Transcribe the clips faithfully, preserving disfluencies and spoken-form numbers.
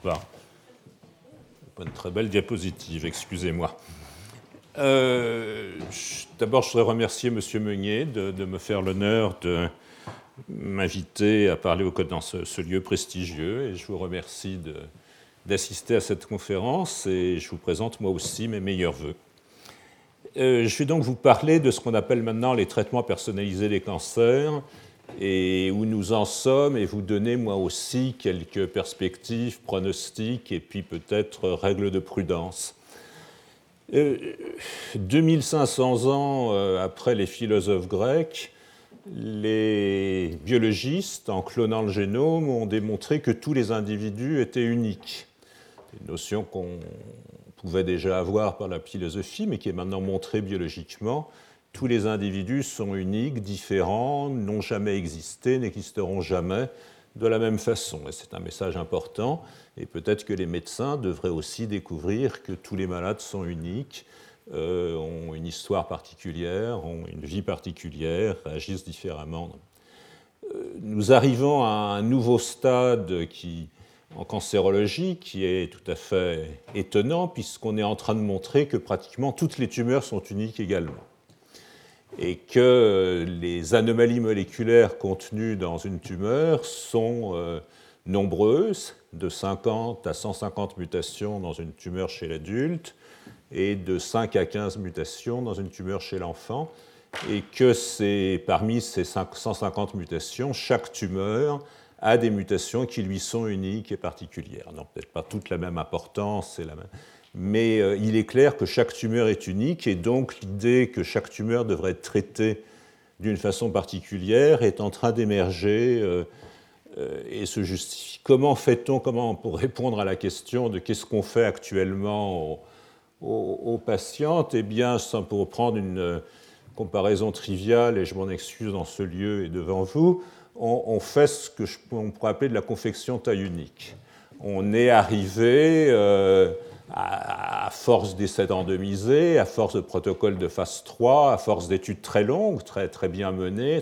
pas. Pas une très belle diapositive, excusez-moi. Euh, D'abord, je voudrais remercier M. Meunier de, de me faire l'honneur de m'inviter à parler dans ce, ce lieu prestigieux, et je vous remercie de, d'assister à cette conférence, et je vous présente moi aussi mes meilleurs vœux. Euh, je vais donc vous parler de ce qu'on appelle maintenant les traitements personnalisés des cancers, et où nous en sommes, et vous donner moi aussi quelques perspectives, pronostics, et puis peut-être règles de prudence. Euh, deux mille cinq cents ans euh, après les philosophes grecs, les biologistes, en clonant le génome, ont démontré que tous les individus étaient uniques. Une notion qu'on pouvait déjà avoir par la philosophie, mais qui est maintenant montrée biologiquement. Tous les individus sont uniques, différents, n'ont jamais existé, n'existeront jamais de la même façon. Et c'est un message important, et peut-être que les médecins devraient aussi découvrir que tous les malades sont uniques, euh, ont une histoire particulière, ont une vie particulière, agissent différemment. Euh, nous arrivons à un nouveau stade qui, en cancérologie qui est tout à fait étonnant, puisqu'on est en train de montrer que pratiquement toutes les tumeurs sont uniques également, et que les anomalies moléculaires contenues dans une tumeur sont euh, nombreuses, de cinquante à cent cinquante mutations dans une tumeur chez l'adulte, et de cinq à quinze mutations dans une tumeur chez l'enfant, et que c'est, parmi ces cent cinquante mutations, chaque tumeur a des mutations qui lui sont uniques et particulières. Non, peut-être pas toute la même importance, c'est la même... mais euh, il est clair que chaque tumeur est unique, et donc l'idée que chaque tumeur devrait être traitée d'une façon particulière est en train d'émerger euh, euh, et se justifie. Comment fait-on, comment, pour répondre à la question de qu'est-ce qu'on fait actuellement aux, aux, aux patientes, eh bien, pour prendre une euh, comparaison triviale, et je m'en excuse dans ce lieu et devant vous, on, on fait ce que je, on pourrait appeler de la confection taille unique. On est arrivé... Euh, à force d'essais randomisés, à force de protocoles de phase trois, à force d'études très longues, très, très bien menées,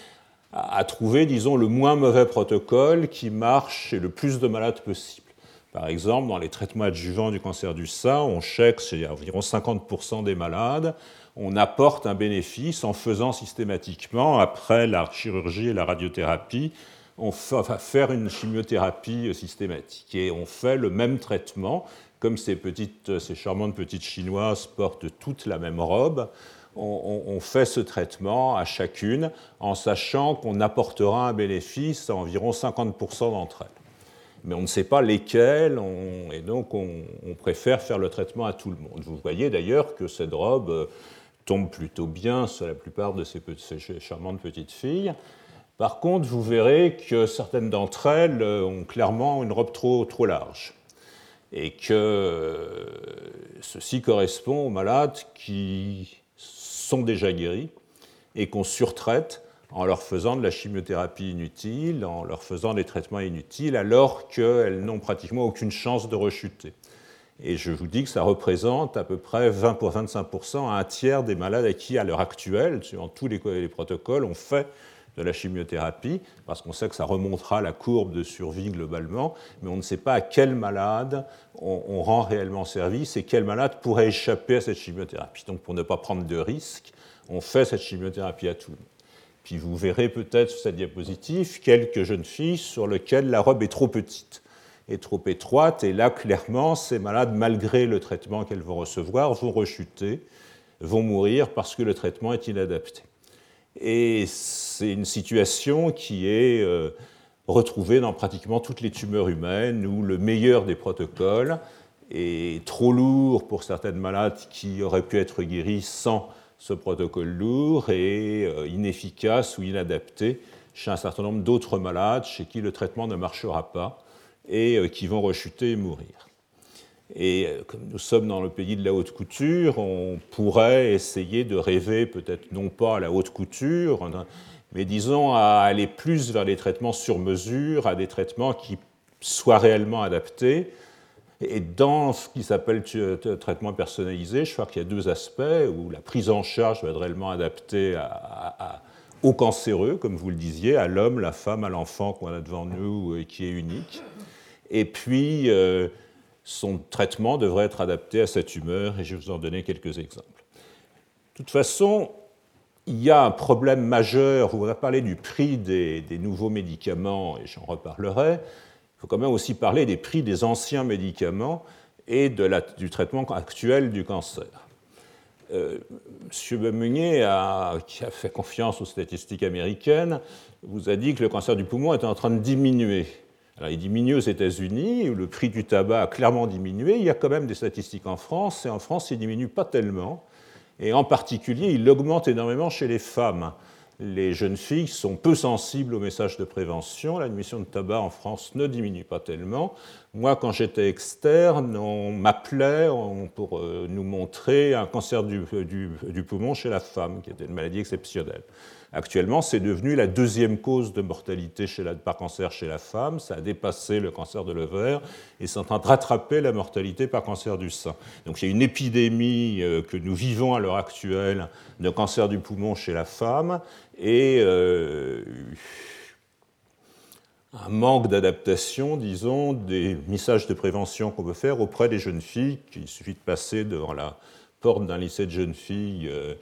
à trouver, disons, le moins mauvais protocole qui marche chez le plus de malades possible. Par exemple, dans les traitements adjuvants du cancer du sein, on check chez environ cinquante pour cent des malades, on apporte un bénéfice en faisant systématiquement, après la chirurgie et la radiothérapie, on va faire une chimiothérapie systématique. Et on fait le même traitement. Comme ces, petites, ces charmantes petites chinoises portent toutes la même robe, on, on, on fait ce traitement à chacune en sachant qu'on apportera un bénéfice à environ cinquante pour cent d'entre elles. Mais on ne sait pas lesquelles, on, et donc on, on préfère faire le traitement à tout le monde. Vous voyez d'ailleurs que cette robe tombe plutôt bien sur la plupart de ces, petites, ces charmantes petites filles. Par contre, vous verrez que certaines d'entre elles ont clairement une robe trop, trop large, et que ceci correspond aux malades qui sont déjà guéris et qu'on surtraite en leur faisant de la chimiothérapie inutile, en leur faisant des traitements inutiles, alors qu'elles n'ont pratiquement aucune chance de rechuter. Et je vous dis que ça représente à peu près vingt à vingt-cinq pour cent, un tiers des malades à qui, à l'heure actuelle, suivant tous les, les protocoles, on fait de la chimiothérapie, parce qu'on sait que ça remontera la courbe de survie globalement, mais on ne sait pas à quel malade on, on rend réellement service et quel malade pourrait échapper à cette chimiothérapie. Donc pour ne pas prendre de risques, on fait cette chimiothérapie à tout le monde. Puis vous verrez peut-être sur cette diapositive quelques jeunes filles sur lesquelles la robe est trop petite et trop étroite, et là clairement ces malades, malgré le traitement qu'elles vont recevoir, vont rechuter, vont mourir parce que le traitement est inadapté. Et c'est une situation qui est euh, retrouvée dans pratiquement toutes les tumeurs humaines, où le meilleur des protocoles est trop lourd pour certaines malades qui auraient pu être guéries sans ce protocole lourd, et euh, inefficace ou inadapté chez un certain nombre d'autres malades chez qui le traitement ne marchera pas et euh, qui vont rechuter et mourir. Et comme nous sommes dans le pays de la haute couture, on pourrait essayer de rêver, peut-être non pas à la haute couture, mais disons à aller plus vers les traitements sur mesure, à des traitements qui soient réellement adaptés. Et dans ce qui s'appelle traitement personnalisé, je crois qu'il y a deux aspects, où la prise en charge va être réellement adaptée à, à, à, aux cancéreux, comme vous le disiez, à l'homme, la femme, à l'enfant qu'on a devant nous et qui est unique. et puis euh, son traitement devrait être adapté à sa tumeur, et je vais vous en donner quelques exemples. De toute façon, il y a un problème majeur, on va parler du prix des, des nouveaux médicaments, et j'en reparlerai. Il faut quand même aussi parler des prix des anciens médicaments et de la, du traitement actuel du cancer. Euh, M. Meunier, a, qui a fait confiance aux statistiques américaines, vous a dit que le cancer du poumon était en train de diminuer. Alors, il diminue aux États-Unis, où le prix du tabac a clairement diminué. Il y a quand même des statistiques en France, et en France, il ne diminue pas tellement. Et en particulier, il augmente énormément chez les femmes. Les jeunes filles sont peu sensibles aux messages de prévention. L'admission de tabac en France ne diminue pas tellement. Moi, quand j'étais externe, on m'appelait pour nous montrer un cancer du, du, du poumon chez la femme, qui était une maladie exceptionnelle. Actuellement, c'est devenu la deuxième cause de mortalité chez la, par cancer chez la femme. Ça a dépassé le cancer de l'ovaire et c'est en train de rattraper la mortalité par cancer du sein. Donc il y a une épidémie que nous vivons à l'heure actuelle de cancer du poumon chez la femme et euh, un manque d'adaptation, disons, des messages de prévention qu'on peut faire auprès des jeunes filles. Il suffit de passer devant la porte d'un lycée de jeunes filles euh,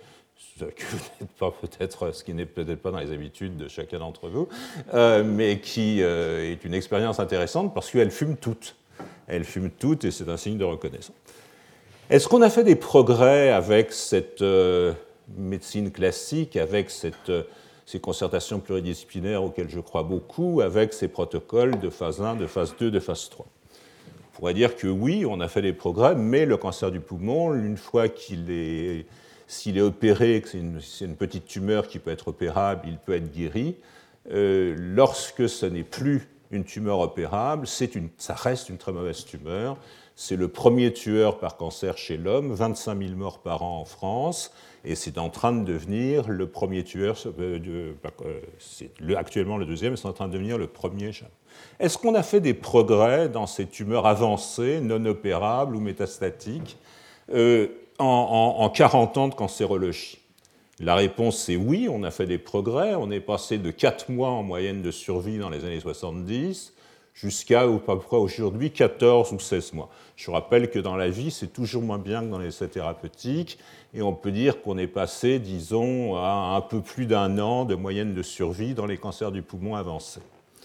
pas peut-être, ce qui n'est peut-être pas dans les habitudes de chacun d'entre vous, euh, mais qui euh, est une expérience intéressante parce qu'elles fument toutes. Elles fument toutes et c'est un signe de reconnaissance. Est-ce qu'on a fait des progrès avec cette euh, médecine classique, avec cette, euh, ces concertations pluridisciplinaires auxquelles je crois beaucoup, avec ces protocoles de phase un, de phase deux, de phase trois? On pourrait dire que oui, on a fait des progrès, mais le cancer du poumon, une fois qu'il est... S'il est opéré, que c'est une, c'est une petite tumeur qui peut être opérable, il peut être guéri. Euh, lorsque ce n'est plus une tumeur opérable, c'est une, ça reste une très mauvaise tumeur. C'est le premier tueur par cancer chez l'homme, vingt-cinq mille morts par an en France, et c'est en train de devenir le premier tueur, euh, de, euh, c'est le, actuellement le deuxième, c'est en train de devenir le premier. Est-ce qu'on a fait des progrès dans ces tumeurs avancées, non opérables ou métastatiques euh, En, en, en quarante ans de cancérologie? La réponse est oui, on a fait des progrès. On est passé de quatre mois en moyenne de survie dans les années soixante-dix jusqu'à, à peu près aujourd'hui, quatorze ou seize mois. Je rappelle que dans la vie, c'est toujours moins bien que dans les essais thérapeutiques, et on peut dire qu'on est passé, disons, à un peu plus d'un an de moyenne de survie dans les cancers du poumon avancés.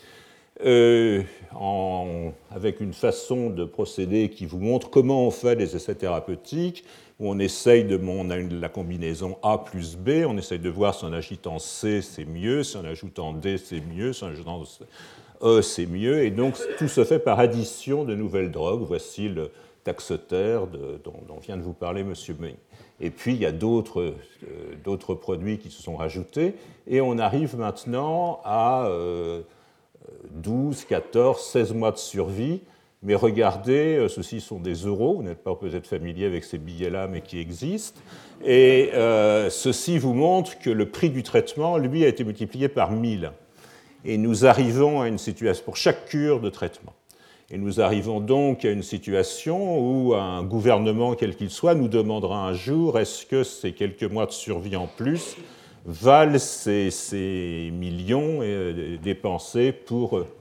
Euh, en, avec une façon de procéder qui vous montre comment on fait des essais thérapeutiques, où on essaye de, on a une, la combinaison A plus B, on essaye de voir si en agitant C c'est mieux, si en ajoutant D c'est mieux, si en ajoutant E c'est mieux, et donc tout se fait par addition de nouvelles drogues. Voici le Taxotere de, dont, dont vient de vous parler M. Meunier. Et puis il y a d'autres, euh, d'autres produits qui se sont rajoutés, et on arrive maintenant à euh, douze, quatorze, seize mois de survie. Mais regardez, ceux-ci sont des euros, vous n'êtes pas peut-être familier avec ces billets-là, mais qui existent. Et euh, ceci vous montre que le prix du traitement, lui, a été multiplié par mille. Et nous arrivons à une situation, pour chaque cure de traitement. Et nous arrivons donc à une situation où un gouvernement, quel qu'il soit, nous demandera un jour, est-ce que ces quelques mois de survie en plus valent ces, ces millions euh, dépensés pour eux?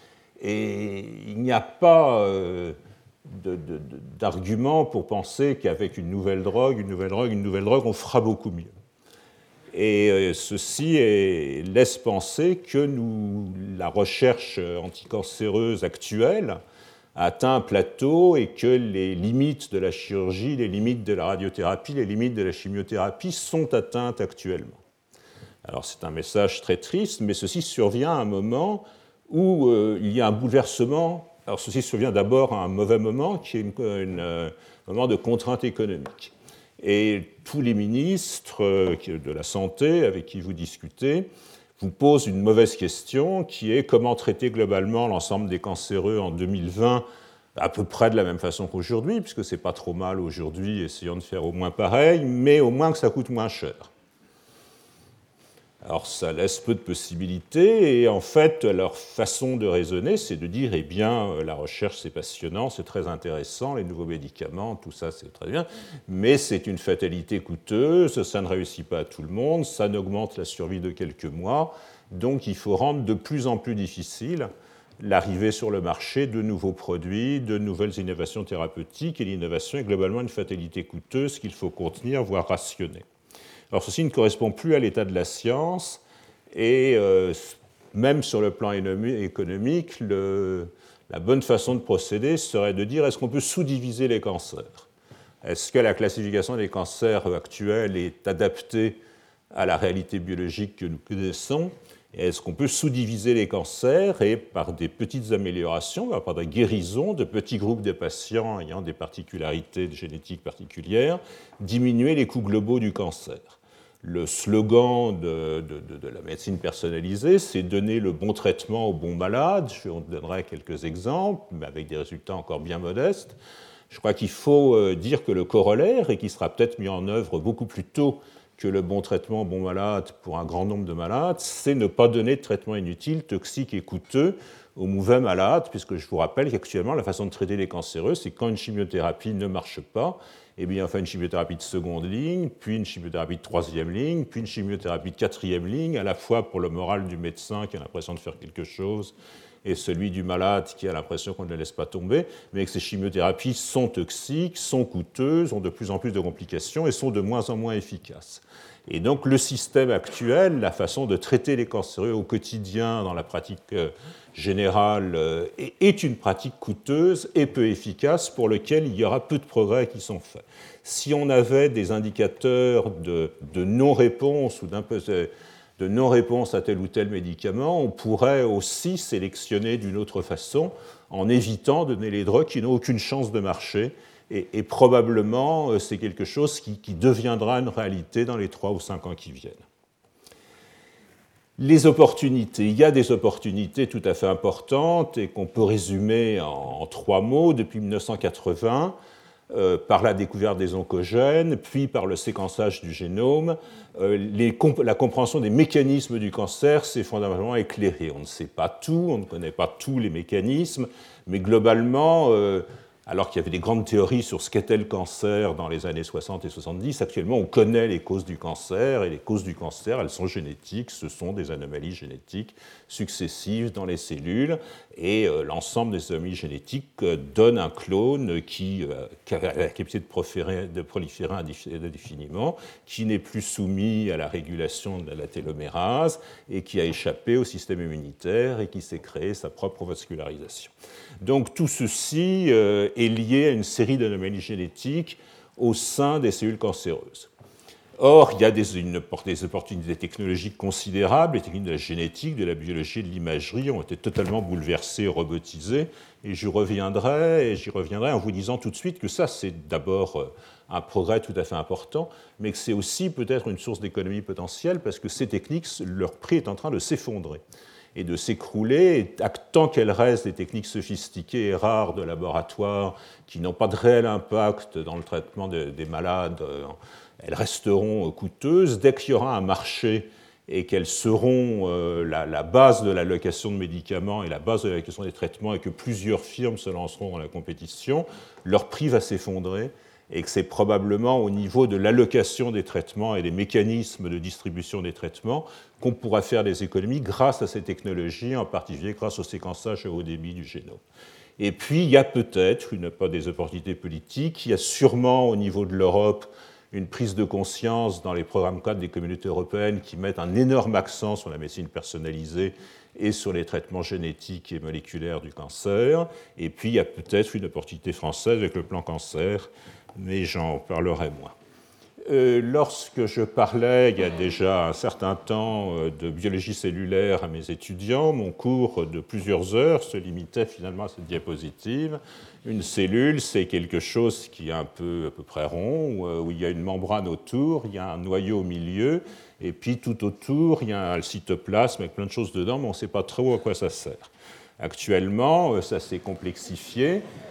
Et il n'y a pas euh, de, de, d'argument pour penser qu'avec une nouvelle drogue, une nouvelle drogue, une nouvelle drogue, on fera beaucoup mieux. Et euh, ceci est, laisse penser que nous, la recherche anticancéreuse actuelle a atteint un plateau et que les limites de la chirurgie, les limites de la radiothérapie, les limites de la chimiothérapie sont atteintes actuellement. Alors c'est un message très triste, mais ceci survient à un moment où euh, il y a un bouleversement. Alors ceci survient d'abord à un mauvais moment, qui est une, une, un moment de contrainte économique. Et tous les ministres euh, de la Santé avec qui vous discutez vous posent une mauvaise question, qui est comment traiter globalement l'ensemble des cancéreux en deux mille vingt, à peu près de la même façon qu'aujourd'hui, puisque c'est pas trop mal aujourd'hui, essayons de faire au moins pareil, mais au moins que ça coûte moins cher. Alors ça laisse peu de possibilités, et en fait, leur façon de raisonner, c'est de dire, eh bien, la recherche, c'est passionnant, c'est très intéressant, les nouveaux médicaments, tout ça, c'est très bien, mais c'est une fatalité coûteuse, ça ne réussit pas à tout le monde, ça n'augmente la survie de quelques mois, donc il faut rendre de plus en plus difficile l'arrivée sur le marché de nouveaux produits, de nouvelles innovations thérapeutiques, et l'innovation est globalement une fatalité coûteuse qu'il faut contenir, voire rationner. Alors ceci ne correspond plus à l'état de la science, et euh, même sur le plan économique, le, la bonne façon de procéder serait de dire est-ce qu'on peut sous-diviser les cancers? Est-ce que la classification des cancers actuelle est adaptée à la réalité biologique que nous connaissons? Est-ce qu'on peut sous-diviser les cancers et, par des petites améliorations, par des guérisons de petits groupes de patients ayant des particularités génétiques particulières, diminuer les coûts globaux du cancer? Le slogan de, de, de, de la médecine personnalisée, c'est donner le bon traitement aux bons malades. Je vous donnerai quelques exemples, mais avec des résultats encore bien modestes. Je crois qu'il faut dire que le corollaire, et qui sera peut-être mis en œuvre beaucoup plus tôt que le bon traitement bon malade pour un grand nombre de malades, c'est ne pas donner de traitement inutile, toxique et coûteux aux mauvais malades, puisque je vous rappelle qu'actuellement, la façon de traiter les cancéreux, c'est quand une chimiothérapie ne marche pas, eh bien, on fait une chimiothérapie de seconde ligne, puis une chimiothérapie de troisième ligne, puis une chimiothérapie de quatrième ligne, à la fois pour le moral du médecin qui a l'impression de faire quelque chose, et celui du malade qui a l'impression qu'on ne le laisse pas tomber, mais que ces chimiothérapies sont toxiques, sont coûteuses, ont de plus en plus de complications et sont de moins en moins efficaces. Et donc le système actuel, la façon de traiter les cancéreux au quotidien dans la pratique générale, est une pratique coûteuse et peu efficace pour laquelle il y aura peu de progrès qui sont faits. Si on avait des indicateurs de, de non-réponse ou d'un peu de non-réponse à tel ou tel médicament, on pourrait aussi sélectionner d'une autre façon en évitant de donner les drogues qui n'ont aucune chance de marcher. Et, et probablement, c'est quelque chose qui, qui deviendra une réalité dans les trois ou cinq ans qui viennent. Les opportunités. Il y a des opportunités tout à fait importantes et qu'on peut résumer en, en trois mots. Depuis mille neuf cent quatre-vingts, Euh, par la découverte des oncogènes, puis par le séquençage du génome, euh, les comp- la compréhension des mécanismes du cancer s'est fondamentalement éclairée. On ne sait pas tout, on ne connaît pas tous les mécanismes, mais globalement, euh, alors qu'il y avait des grandes théories sur ce qu'était le cancer dans les années soixante et soixante-dix, actuellement on connaît les causes du cancer, et les causes du cancer, elles sont génétiques, ce sont des anomalies génétiques successives dans les cellules, et euh, l'ensemble des anomalies génétiques euh, donne un clone qui, euh, qui a la capacité de, proférer, de proliférer indéfiniment, qui n'est plus soumis à la régulation de la télomérase, et qui a échappé au système immunitaire, et qui s'est créé sa propre vascularisation. Donc tout ceci euh, est lié à une série d'anomalies génétiques au sein des cellules cancéreuses. Or, il y a des, une, des opportunités technologiques considérables. Les techniques de la génétique, de la biologie et de l'imagerie ont été totalement bouleversées, robotisées. Et j'y reviendrai, et j'y reviendrai en vous disant tout de suite que ça, c'est d'abord un progrès tout à fait important, mais que c'est aussi peut-être une source d'économie potentielle, parce que ces techniques, leur prix est en train de s'effondrer et de s'écrouler, tant qu'elles restent des techniques sophistiquées et rares de laboratoire qui n'ont pas de réel impact dans le traitement de, des malades, elles resteront coûteuses. Dès qu'il y aura un marché et qu'elles seront euh, la, la base de l'allocation de médicaments et la base de l'allocation des traitements, et que plusieurs firmes se lanceront dans la compétition, leur prix va s'effondrer, et que c'est probablement au niveau de l'allocation des traitements et des mécanismes de distribution des traitements qu'on pourra faire des économies grâce à ces technologies, en particulier grâce au séquençage à haut débit du génome. Et puis, il y a peut-être, une, pas des opportunités politiques, il y a sûrement au niveau de l'Europe une prise de conscience dans les programmes cadres des communautés européennes qui mettent un énorme accent sur la médecine personnalisée et sur les traitements génétiques et moléculaires du cancer. Et puis, il y a peut-être une opportunité française avec le plan cancer, mais j'en parlerai moins. Euh, lorsque je parlais, il y a déjà un certain temps, de biologie cellulaire à mes étudiants, mon cours de plusieurs heures se limitait finalement à cette diapositive. Une cellule, c'est quelque chose qui est un peu, à peu près rond, où il y a une membrane autour, il y a un noyau au milieu, et puis tout autour, il y a un cytoplasme avec plein de choses dedans, mais on ne sait pas trop à quoi ça sert. Actuellement, ça s'est complexifié,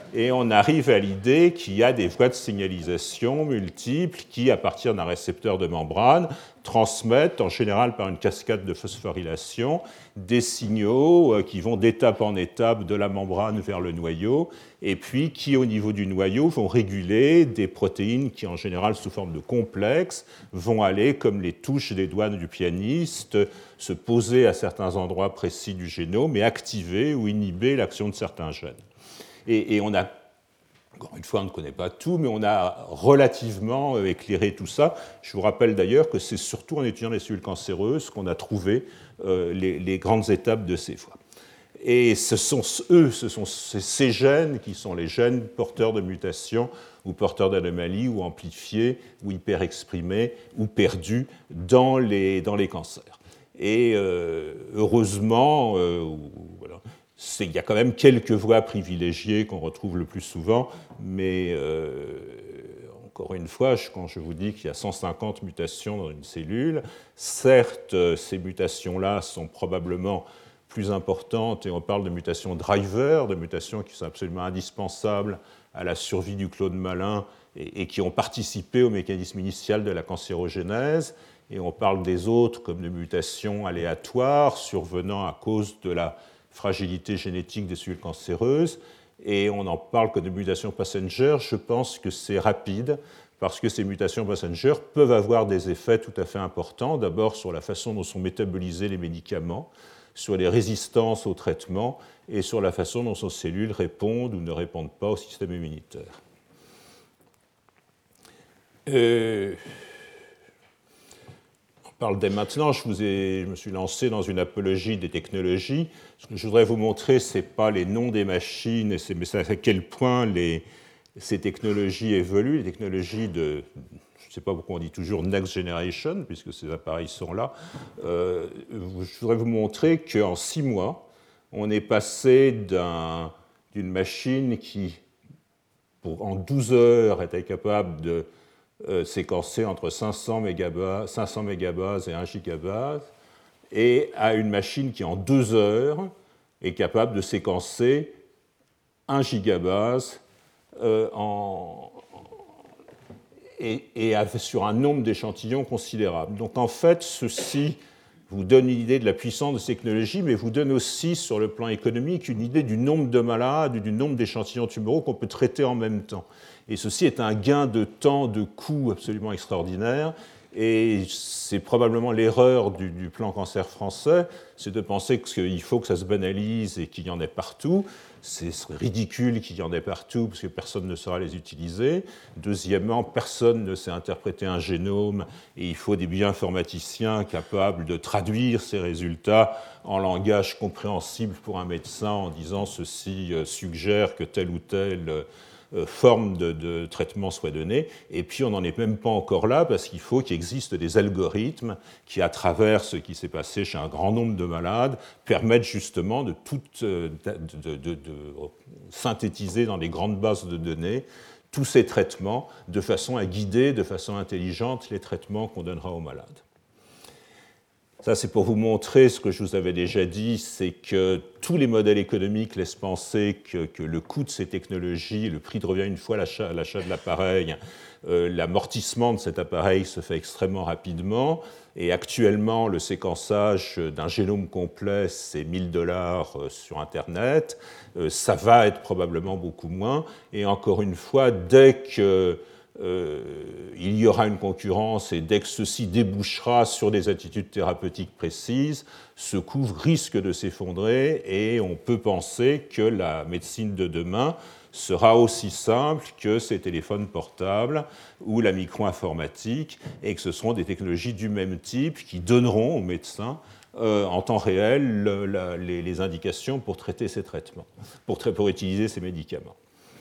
et on arrive à l'idée qu'il y a des voies de signalisation multiples qui, à partir d'un récepteur de membrane, transmettent, en général par une cascade de phosphorylation, des signaux qui vont d'étape en étape de la membrane vers le noyau, et puis qui, au niveau du noyau, vont réguler des protéines qui, en général, sous forme de complexes, vont aller, comme les touches des doigts du pianiste, se poser à certains endroits précis du génome et activer ou inhiber l'action de certains gènes. Et, et on a, encore une fois, on ne connaît pas tout, mais on a relativement éclairé tout ça. Je vous rappelle d'ailleurs que c'est surtout en étudiant les cellules cancéreuses qu'on a trouvé euh, les, les grandes étapes de ces voies. Et ce sont eux, ce sont ces gènes qui sont les gènes porteurs de mutations ou porteurs d'anomalies ou amplifiés ou hyperexprimés ou perdus dans les, dans les cancers. Et euh, heureusement, euh, voilà, il y a quand même quelques voies privilégiées qu'on retrouve le plus souvent, mais euh, encore une fois, quand je vous dis qu'il y a cent cinquante mutations dans une cellule, certes, ces mutations-là sont probablement plus importantes, et on parle de mutations driver, de mutations qui sont absolument indispensables à la survie du clone malin et, et qui ont participé au mécanisme initial de la cancérogénèse, et on parle des autres comme de mutations aléatoires survenant à cause de la fragilité génétique des cellules cancéreuses, et on n'en parle que de mutations passenger. Je pense que c'est rapide, parce que ces mutations passenger peuvent avoir des effets tout à fait importants, d'abord sur la façon dont sont métabolisés les médicaments, sur les résistances au traitement et sur la façon dont ces cellules répondent ou ne répondent pas au système immunitaire. Euh, on parle dès maintenant, je, vous ai, je me suis lancé dans une apologie des technologies. Ce que je voudrais vous montrer, ce n'est pas les noms des machines, mais c'est à quel point les, ces technologies évoluent, les technologies de... Je ne sais pas pourquoi on dit toujours next generation, puisque ces appareils sont là. Euh, je voudrais vous montrer qu'en six mois, on est passé d'un, d'une machine qui, pour, en douze heures, était capable de euh, séquencer entre cinq cents mégabases, cinq cents mégabases et un gigabase, et à une machine qui, en deux heures, est capable de séquencer un gigabase euh, en Et, et sur un nombre d'échantillons considérable. Donc en fait, ceci vous donne une idée de la puissance de ces technologies, mais vous donne aussi, sur le plan économique, une idée du nombre de malades, du nombre d'échantillons tumoraux qu'on peut traiter en même temps. Et ceci est un gain de temps, de coût absolument extraordinaire, et c'est probablement l'erreur du, du plan cancer français, c'est de penser qu'il faut que ça se banalise et qu'il y en ait partout. C'est ridicule qu'il y en ait partout parce que personne ne saura les utiliser. Deuxièmement, personne ne sait interpréter un génome et il faut des bioinformaticiens capables de traduire ces résultats en langage compréhensible pour un médecin en disant ceci suggère que telle ou telle forme de, de traitement soit donnée. Et puis on n'en est même pas encore là parce qu'il faut qu'il existe des algorithmes qui, à travers ce qui s'est passé chez un grand nombre de malades, permettent justement de, tout, de, de, de, de synthétiser dans des grandes bases de données tous ces traitements de façon à guider de façon intelligente les traitements qu'on donnera aux malades. Ça, c'est pour vous montrer ce que je vous avais déjà dit, c'est que tous les modèles économiques laissent penser que, que le coût de ces technologies, le prix de revient une fois l'achat, l'achat de l'appareil, euh, l'amortissement de cet appareil se fait extrêmement rapidement. Et actuellement, le séquençage d'un génome complet, c'est mille dollars sur Internet. Euh, ça va être probablement beaucoup moins. Et encore une fois, dès que Euh, il y aura une concurrence et dès que ceci débouchera sur des attitudes thérapeutiques précises, ce coût risque de s'effondrer et on peut penser que la médecine de demain sera aussi simple que ces téléphones portables ou la micro-informatique et que ce seront des technologies du même type qui donneront aux médecins euh, en temps réel le, la, les, les indications pour traiter ces traitements, pour, tra- pour utiliser ces médicaments.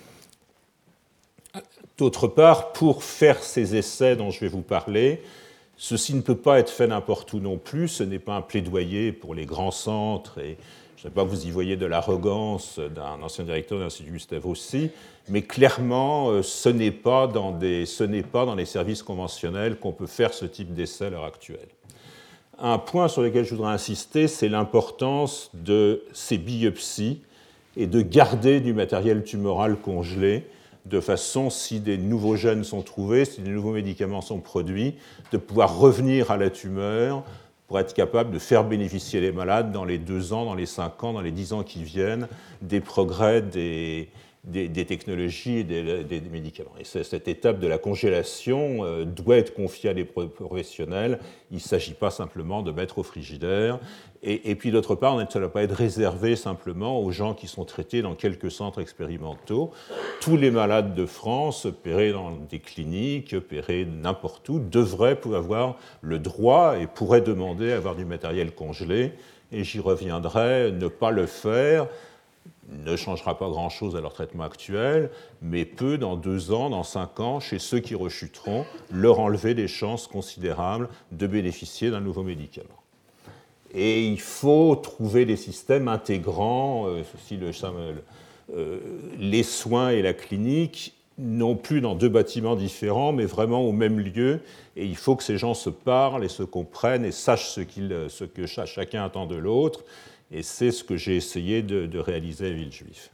D'autre part, pour faire ces essais dont je vais vous parler, ceci ne peut pas être fait n'importe où non plus, ce n'est pas un plaidoyer pour les grands centres, et je ne sais pas que vous y voyez de l'arrogance d'un ancien directeur de l'Institut Gustave Roussy, mais clairement, ce n'est pas dans des, ce n'est pas dans les services conventionnels qu'on peut faire ce type d'essai à l'heure actuelle. Un point sur lequel je voudrais insister, c'est l'importance de ces biopsies et de garder du matériel tumoral congelé, de façon, si des nouveaux gènes sont trouvés, si des nouveaux médicaments sont produits, de pouvoir revenir à la tumeur pour être capable de faire bénéficier les malades dans les deux ans, dans les cinq ans, dans les dix ans qui viennent, des progrès des, des, des technologies et des, des, des médicaments. Et cette étape de la congélation euh, doit être confiée à des professionnels. Il ne s'agit pas simplement de mettre au frigidaire. Et, et puis d'autre part, ça ne doit pas être réservé simplement aux gens qui sont traités dans quelques centres expérimentaux. Tous les malades de France, opérés dans des cliniques, opérés n'importe où, devraient pouvoir avoir le droit et pourraient demander à avoir du matériel congelé. Et j'y reviendrai, ne pas le faire ne changera pas grand-chose à leur traitement actuel, mais peut, dans deux ans, dans cinq ans, chez ceux qui rechuteront, leur enlever des chances considérables de bénéficier d'un nouveau médicament. Et il faut trouver des systèmes intégrant euh, ceci, le, euh, les soins et la clinique, non plus dans deux bâtiments différents, mais vraiment au même lieu. Et il faut que ces gens se parlent et se comprennent et sachent ce, qu'ils, ce que chacun attend de l'autre. Et c'est ce que j'ai essayé de, de réaliser à Villejuif.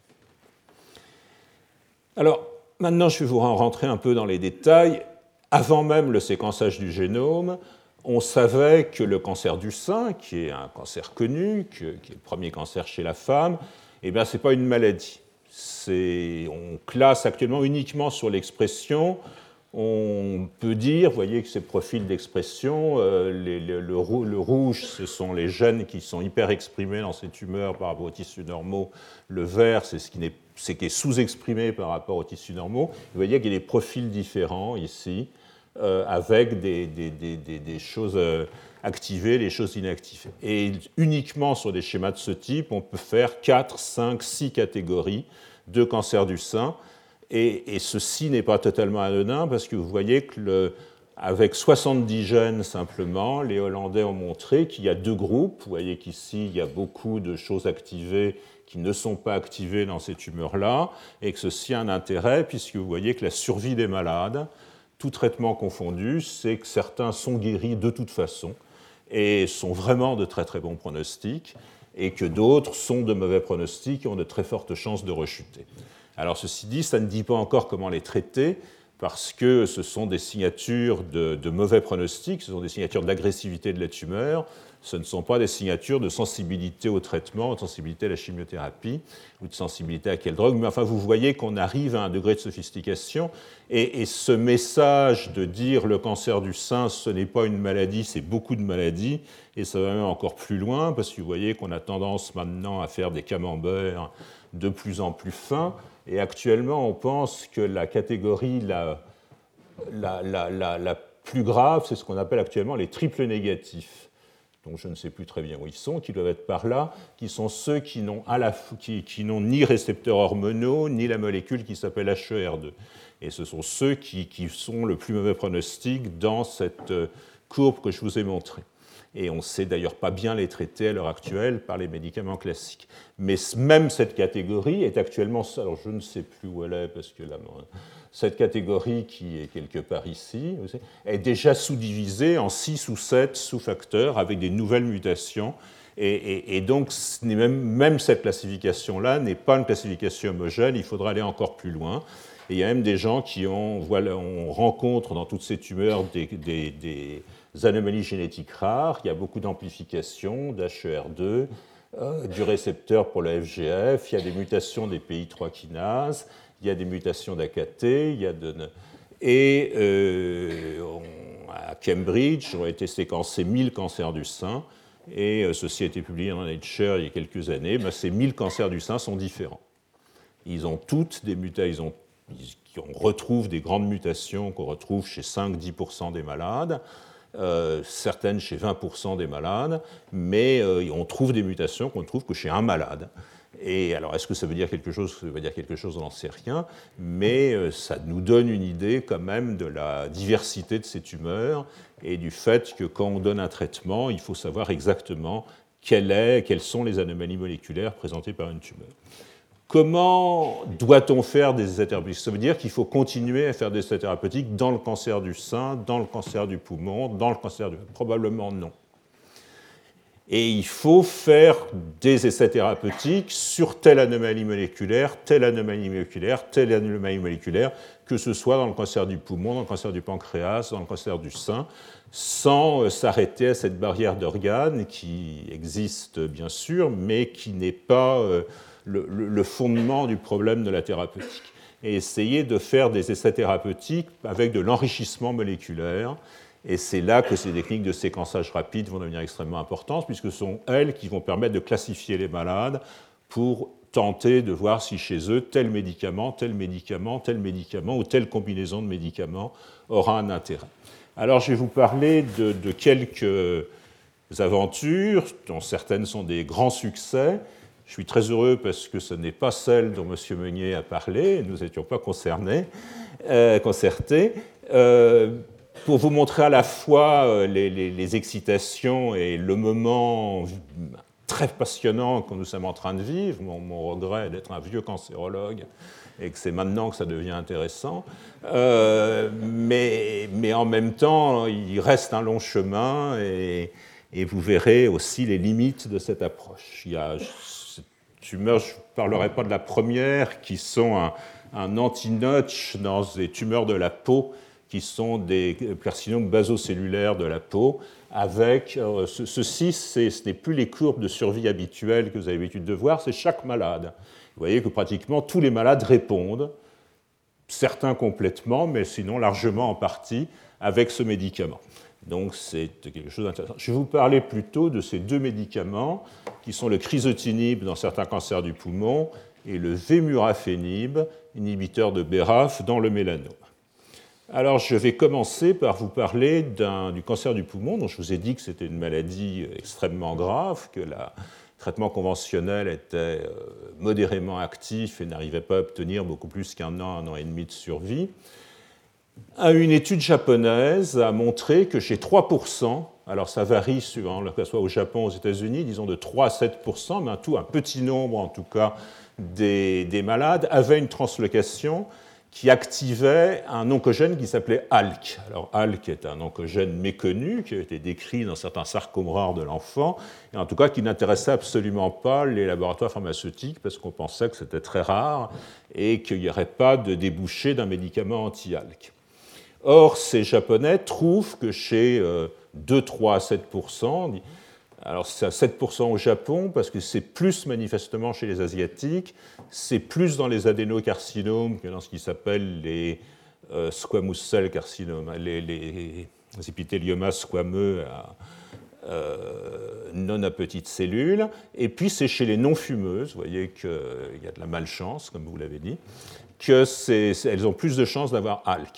Alors, maintenant, je vais vous rentrer un peu dans les détails. Avant même le séquençage du génome, on savait que le cancer du sein, qui est un cancer connu, qui est le premier cancer chez la femme, eh bien, ce n'est pas une maladie. C'est, on classe actuellement uniquement sur l'expression. On peut dire, vous voyez que ces profils d'expression, euh, les, le, le, le rouge, ce sont les gènes qui sont hyper exprimés dans ces tumeurs par rapport aux tissus normaux. Le vert, c'est ce qui est, c'est qui est sous-exprimé par rapport aux tissus normaux. Vous voyez qu'il y a des profils différents ici, euh, avec des, des, des, des, des choses euh, activées, des choses inactivées. Et uniquement sur des schémas de ce type, on peut faire quatre, cinq, six catégories de cancer du sein. Et, et ceci n'est pas totalement anodin parce que vous voyez que le, avec soixante-dix gènes simplement, les Hollandais ont montré qu'il y a deux groupes. Vous voyez qu'ici, il y a beaucoup de choses activées qui ne sont pas activées dans ces tumeurs-là, et que ceci a un intérêt puisque vous voyez que la survie des malades, tout traitement confondu, c'est que certains sont guéris de toute façon et sont vraiment de très très bons pronostics, et que d'autres sont de mauvais pronostics et ont de très fortes chances de rechuter. Alors ceci dit, ça ne dit pas encore comment les traiter, parce que ce sont des signatures de, de mauvais pronostics, ce sont des signatures d'agressivité de la tumeur, ce ne sont pas des signatures de sensibilité au traitement, de sensibilité à la chimiothérapie, ou de sensibilité à quelle drogue, mais enfin vous voyez qu'on arrive à un degré de sophistication, et, et ce message de dire le cancer du sein, ce n'est pas une maladie, c'est beaucoup de maladies, et ça va même encore plus loin, parce que vous voyez qu'on a tendance maintenant à faire des camemberts de plus en plus fins. Et actuellement, on pense que la catégorie la, la, la, la, la plus grave, c'est ce qu'on appelle actuellement les triples négatifs, dont je ne sais plus très bien où ils sont, qui doivent être par là, qui sont ceux qui n'ont, à la, qui, qui n'ont ni récepteurs hormonaux, ni la molécule qui s'appelle H E R deux. Et ce sont ceux qui, qui sont le plus mauvais pronostic dans cette courbe que je vous ai montrée. Et on ne sait d'ailleurs pas bien les traiter à l'heure actuelle par les médicaments classiques. Mais même cette catégorie est actuellement, alors je ne sais plus où elle est, parce que là, cette catégorie qui est quelque part ici, est déjà sous-divisée en six ou sept sous-facteurs avec des nouvelles mutations. Et, et, et donc, même, même cette classification-là n'est pas une classification homogène, il faudra aller encore plus loin. Et il y a même des gens qui ont, voilà, on rencontre dans toutes ces tumeurs des, des, des anomalies génétiques rares. Il y a beaucoup d'amplification d'H E R deux, euh, du récepteur pour la F G F, il y a des mutations des P I trois kinases, il y a des mutations d'A K T, il y a de... et euh, on, à Cambridge, ont été séquencés mille cancers du sein, et euh, ceci a été publié dans Nature il y a quelques années. Ben, ces mille cancers du sein sont différents. Ils ont toutes des mutations, on retrouve des grandes mutations qu'on retrouve chez cinq à dix pour cent des malades, euh, certaines chez vingt pour cent des malades, mais euh, on trouve des mutations qu'on ne trouve que chez un malade. Et alors, est-ce que ça veut dire quelque chose? Ça veut dire quelque chose, on n'en sait rien, mais euh, ça nous donne une idée quand même de la diversité de ces tumeurs et du fait que quand on donne un traitement, il faut savoir exactement quelle est, quelles sont les anomalies moléculaires présentées par une tumeur. Comment doit-on faire des essais thérapeutiques? Ça veut dire qu'il faut continuer à faire des essais thérapeutiques dans le cancer du sein, dans le cancer du poumon, dans le cancer du... Probablement non. Et il faut faire des essais thérapeutiques sur telle anomalie moléculaire, telle anomalie moléculaire, telle anomalie moléculaire, que ce soit dans le cancer du poumon, dans le cancer du pancréas, dans le cancer du sein, sans s'arrêter à cette barrière d'organes qui existe bien sûr, mais qui n'est pas le, le fondement du problème de la thérapeutique. Et essayer de faire des essais thérapeutiques avec de l'enrichissement moléculaire. Et c'est là que ces techniques de séquençage rapide vont devenir extrêmement importantes, puisque ce sont elles qui vont permettre de classifier les malades pour tenter de voir si chez eux tel médicament, tel médicament, tel médicament ou telle combinaison de médicaments aura un intérêt. Alors je vais vous parler de, de quelques aventures, dont certaines sont des grands succès. Je suis très heureux parce que ce n'est pas celle dont M. Meunier a parlé, nous n'étions pas concernés, euh, concertés. Euh, pour vous montrer à la fois les, les, les excitations et le moment très passionnant que nous sommes en train de vivre, mon, mon regret d'être un vieux cancérologue et que c'est maintenant que ça devient intéressant, euh, mais, mais en même temps, il reste un long chemin et, et vous verrez aussi les limites de cette approche. Il y a cette tumeur, je ne parlerai pas de la première, qui sont un, un anti-notch dans des tumeurs de la peau, qui sont des carcinomes basocellulaires de la peau, avec euh, ce, ceci, ce n'est plus les courbes de survie habituelles que vous avez l'habitude de voir, c'est chaque malade. Vous voyez que pratiquement tous les malades répondent, certains complètement, mais sinon largement en partie, avec ce médicament. Donc c'est quelque chose d'intéressant. Je vais vous parler plutôt de ces deux médicaments, qui sont le crizotinib dans certains cancers du poumon et le vemurafenib, inhibiteur de B R A F dans le mélanome. Alors, je vais commencer par vous parler du cancer du poumon, dont je vous ai dit que c'était une maladie extrêmement grave, que le traitement conventionnel était modérément actif et n'arrivait pas à obtenir beaucoup plus qu'un an, un an et demi de survie. Une étude japonaise a montré que chez trois pour cent, alors ça varie suivant que ce soit au Japon ou aux États-Unis, disons de trois à sept pour cent, mais un, tout, un petit nombre en tout cas des, des malades avaient une translocation qui activait un oncogène qui s'appelait A L K. Alors A L K est un oncogène méconnu qui a été décrit dans certains sarcomes rares de l'enfant, et en tout cas qui n'intéressait absolument pas les laboratoires pharmaceutiques parce qu'on pensait que c'était très rare et qu'il n'y aurait pas de débouché d'un médicament anti-A L K. Or, ces Japonais trouvent que chez deux, trois à sept pour cent, alors c'est à sept pour cent au Japon parce que c'est plus manifestement chez les Asiatiques, c'est plus dans les adénocarcinomes que dans ce qui s'appelle les euh, squamous cell carcinomes, les, les, les épithéliomas squameux à, euh, non à petites cellules, et puis c'est chez les non-fumeuses, vous voyez qu'il y a de la malchance, comme vous l'avez dit, qu'elles ont plus de chances d'avoir A L K.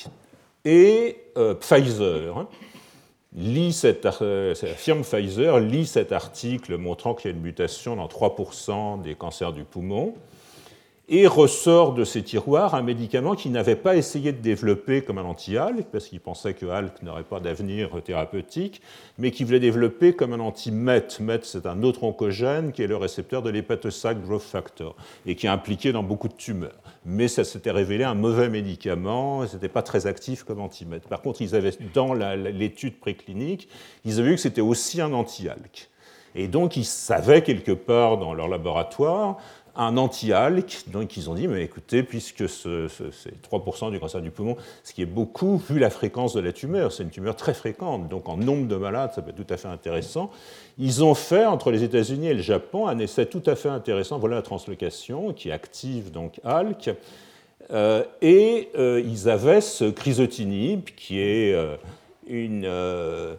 Et euh, Pfizer, hein, lit cette, euh, la firme Pfizer lit cet article montrant qu'il y a une mutation dans trois pour cent des cancers du poumon et ressort de ses tiroirs un médicament qu'il n'avait pas essayé de développer comme un anti-A L K, parce qu'il pensait que A L K n'aurait pas d'avenir thérapeutique, mais qu'il voulait développer comme un anti-M E T. M E T, c'est un autre oncogène qui est le récepteur de l'hépatocyte growth factor et qui est impliqué dans beaucoup de tumeurs. Mais ça s'était révélé un mauvais médicament, et ce n'était pas très actif comme anti-M E T. Par contre, ils avaient, dans la, l'étude préclinique, ils avaient vu que c'était aussi un anti-A L K. Et donc, ils savaient quelque part dans leur laboratoire un anti-A L K, donc ils ont dit, mais écoutez, puisque ce, ce, c'est trois pour cent du cancer du poumon, ce qui est beaucoup, vu la fréquence de la tumeur, c'est une tumeur très fréquente, donc en nombre de malades, ça peut être tout à fait intéressant. Ils ont fait, entre les États-Unis et le Japon, un essai tout à fait intéressant, voilà la translocation, qui active donc A L K, euh, et euh, ils avaient ce crizotinib, qui est euh, une... Euh,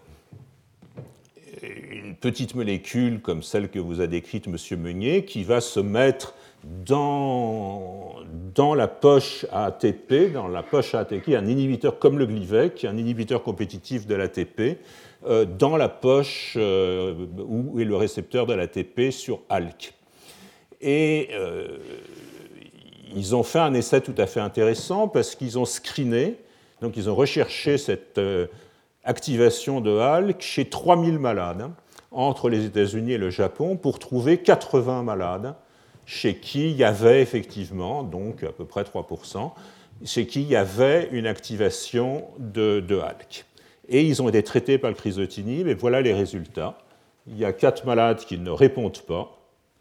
une petite molécule comme celle que vous a décrite M. Meunier, qui va se mettre dans, dans la poche à A T P, dans la poche à A T P, un inhibiteur comme le Glivec, qui est un inhibiteur compétitif de l'A T P, euh, dans la poche euh, où est le récepteur de l'A T P sur A L K. Et euh, ils ont fait un essai tout à fait intéressant parce qu'ils ont screené, donc ils ont recherché cette... Euh, activation de A L K chez trois mille malades hein, entre les États-Unis et le Japon pour trouver quatre-vingts malades chez qui il y avait effectivement, donc à peu près trois pour cent, chez qui il y avait une activation de, de A L K. Et ils ont été traités par le crizotinib et voilà les résultats. il y a quatre malades qui ne répondent pas,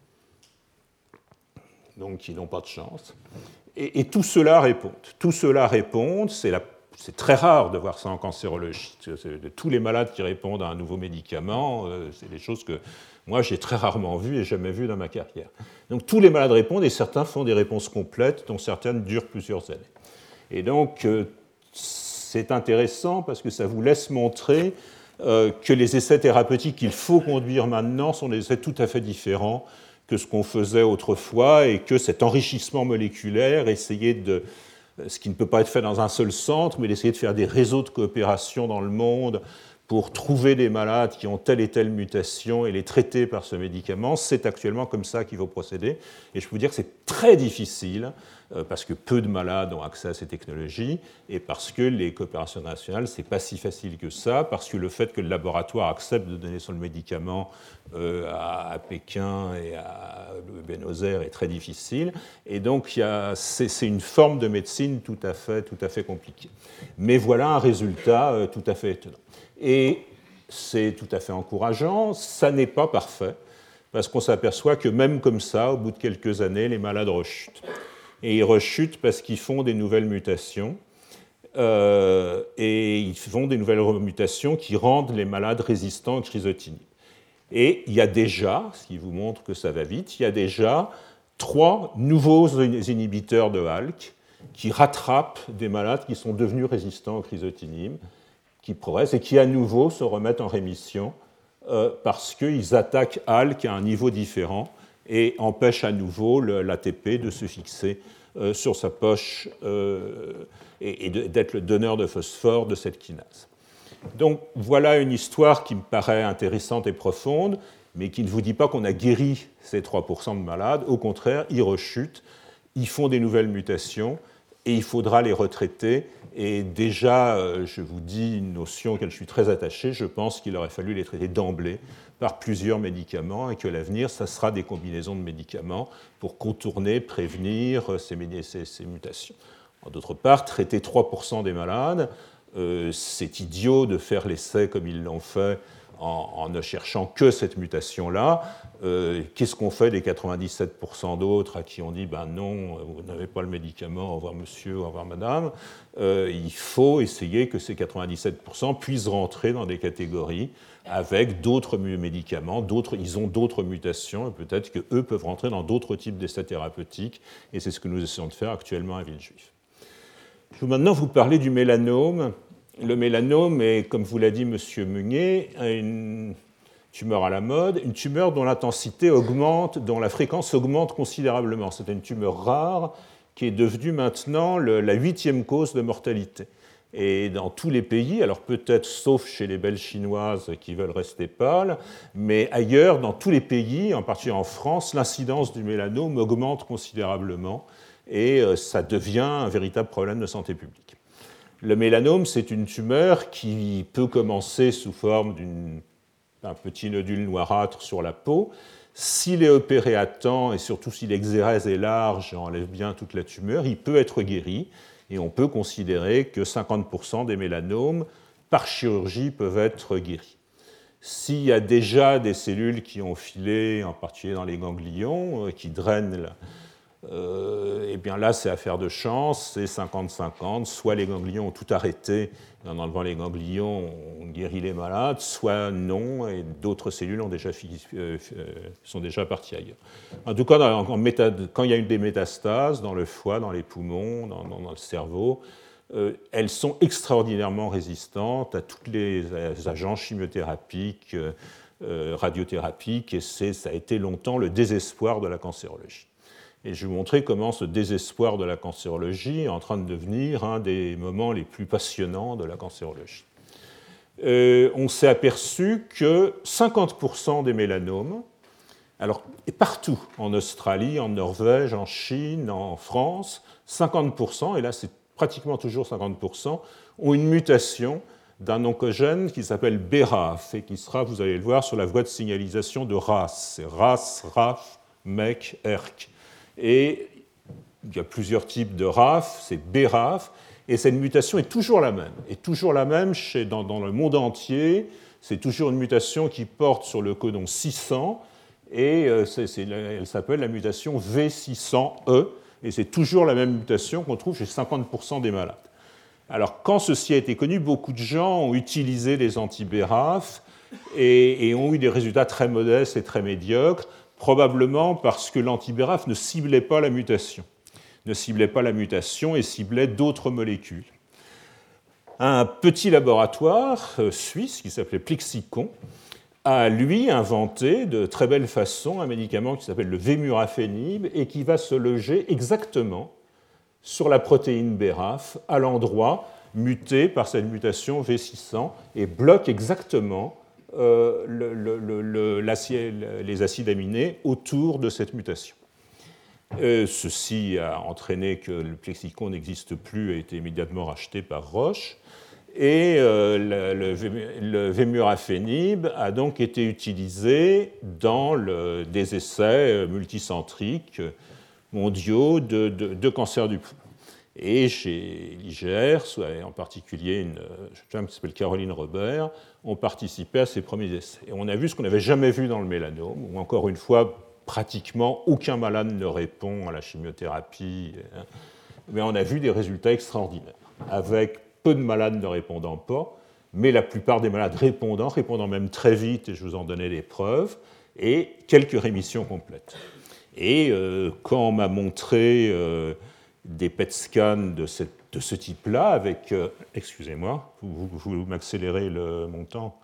donc qui n'ont pas de chance, et, et tous ceux-là répondent. Tous ceux-là répondent, c'est, la, c'est très rare de voir ça en cancérologie. C'est, de tous les malades qui répondent à un nouveau médicament, euh, c'est des choses que moi j'ai très rarement vues et jamais vues dans ma carrière. Donc tous les malades répondent et certains font des réponses complètes, dont certaines durent plusieurs années. Et donc euh, c'est intéressant parce que ça vous laisse montrer euh, que les essais thérapeutiques qu'il faut conduire maintenant sont des essais tout à fait différents que ce qu'on faisait autrefois, et que cet enrichissement moléculaire, essayer de, ce qui ne peut pas être fait dans un seul centre, mais d'essayer de faire des réseaux de coopération dans le monde pour trouver des malades qui ont telle et telle mutation et les traiter par ce médicament, c'est actuellement comme ça qu'il faut procéder. Et je peux vous dire que c'est très difficile, parce que peu de malades ont accès à ces technologies, et parce que les coopérations nationales, ce n'est pas si facile que ça, parce que le fait que le laboratoire accepte de donner son médicament euh, à, à Pékin et à Buenos Aires est très difficile, et donc il y a, c'est, c'est une forme de médecine tout à fait, tout à fait compliquée. Mais voilà un résultat euh, tout à fait étonnant. Et c'est tout à fait encourageant, ça n'est pas parfait, parce qu'on s'aperçoit que même comme ça, au bout de quelques années, les malades rechutent. Et ils rechutent parce qu'ils font des nouvelles mutations, euh, et ils font des nouvelles mutations qui rendent les malades résistants aux chrysotinibes. Et il y a déjà, ce qui vous montre que ça va vite, il y a déjà trois nouveaux inhibiteurs de A L K qui rattrapent des malades qui sont devenus résistants aux chrysotinibes, qui progressent et qui à nouveau se remettent en rémission euh, parce qu'ils attaquent A L K à un niveau différent et empêchent à nouveau le, l'A T P de se fixer euh, sur sa poche euh, et, et de, d'être le donneur de phosphore de cette kinase. Donc voilà une histoire qui me paraît intéressante et profonde, mais qui ne vous dit pas qu'on a guéri ces trois pour cent de malades. Au contraire, ils rechutent, ils font des nouvelles mutations, et il faudra les retraiter. Et déjà, je vous dis une notion auquel je suis très attaché, je pense qu'il aurait fallu les traiter d'emblée par plusieurs médicaments, et que l'avenir, ça sera des combinaisons de médicaments pour contourner, prévenir ces, ces, ces mutations. D'autre part, traiter trois pour cent des malades, euh, c'est idiot de faire l'essai comme ils l'ont fait en, en ne cherchant que cette mutation-là. Euh, qu'est-ce qu'on fait des quatre-vingt-dix-sept pour cent d'autres à qui on dit ben non, vous n'avez pas le médicament, au revoir monsieur, au revoir madame. Euh, il faut essayer que ces quatre-vingt-dix-sept pour cent puissent rentrer dans des catégories avec d'autres médicaments, d'autres, ils ont d'autres mutations, et peut-être qu'eux peuvent rentrer dans d'autres types d'essais thérapeutiques, et c'est ce que nous essayons de faire actuellement à Villejuif. Je vais maintenant vous parler du mélanome. Le mélanome est, comme vous l'a dit M. Meunier, une tumeur à la mode, une tumeur dont l'intensité augmente, dont la fréquence augmente considérablement. C'est une tumeur rare qui est devenue maintenant le, la huitième cause de mortalité. Et dans tous les pays, alors peut-être sauf chez les belles chinoises qui veulent rester pâles, mais ailleurs, dans tous les pays, en particulier en France, l'incidence du mélanome augmente considérablement et ça devient un véritable problème de santé publique. Le mélanome, c'est une tumeur qui peut commencer sous forme d'un petit nodule noirâtre sur la peau. S'il est opéré à temps, et surtout si l'exérèse est large et enlève bien toute la tumeur, il peut être guéri, et on peut considérer que cinquante pour cent des mélanomes, par chirurgie, peuvent être guéris. S'il y a déjà des cellules qui ont filé, en particulier dans les ganglions, qui drainent la Euh, et bien là, c'est affaire de chance, c'est cinquante cinquante, soit les ganglions ont tout arrêté, et en enlevant les ganglions, on guérit les malades, soit non, et d'autres cellules ont déjà, euh, sont déjà parties ailleurs. En tout cas, en, en méta, quand il y a eu des métastases dans le foie, dans les poumons, dans, dans, dans le cerveau, euh, elles sont extraordinairement résistantes à tous les agents chimiothérapiques, euh, radiothérapiques, et c'est, ça a été longtemps le désespoir de la cancérologie. Et je vais vous montrer comment ce désespoir de la cancérologie est en train de devenir un des moments les plus passionnants de la cancérologie. Euh, on s'est aperçu que cinquante pour cent des mélanomes, alors et partout, en Australie, en Norvège, en Chine, en France, cinquante pour cent, et là c'est pratiquement toujours cinquante pour cent, ont une mutation d'un oncogène qui s'appelle B R A F et qui sera, vous allez le voir, sur la voie de signalisation de R A S. C'est R A S, R A F, M E C, E R C. Et il y a plusieurs types de R A F, c'est B R A F, et cette mutation est toujours la même, est toujours la même chez, dans, dans le monde entier, c'est toujours une mutation qui porte sur le codon six cents, et c'est, c'est, elle s'appelle la mutation V six cents E, et c'est toujours la même mutation qu'on trouve chez cinquante pour cent des malades. Alors, quand ceci a été connu, beaucoup de gens ont utilisé les anti-B R A F et, et ont eu des résultats très modestes et très médiocres, probablement parce que l'anti-B R A F ne ciblait pas la mutation, ne ciblait pas la mutation et ciblait d'autres molécules. Un petit laboratoire suisse qui s'appelait Plexicon a, lui, inventé de très belle façon un médicament qui s'appelle le Vemurafenib et qui va se loger exactement sur la protéine B R A F à l'endroit muté par cette mutation V six cents et bloque exactement euh, le, le, le, les acides aminés autour de cette mutation. Euh, ceci a entraîné que le Plexicon n'existe plus et a été immédiatement racheté par Roche. Et euh, le, le, le Vemurafenib a donc été utilisé dans le, des essais multicentriques mondiaux de, de, de cancer du poumon. Et chez l'I G R, en particulier une femme qui s'appelle Caroline Robert, ont participé à ces premiers essais. Et on a vu ce qu'on n'avait jamais vu dans le mélanome, où encore une fois, pratiquement aucun malade ne répond à la chimiothérapie, mais on a vu des résultats extraordinaires, avec peu de malades ne répondant pas, mais la plupart des malades répondant, répondant même très vite, et je vous en donnais des preuves, et quelques rémissions complètes. Et euh, quand on m'a montré euh, des P E T scans de, cette, de ce type-là, avec... Euh, excusez-moi, vous, vous, vous m'accélérez le, mon temps.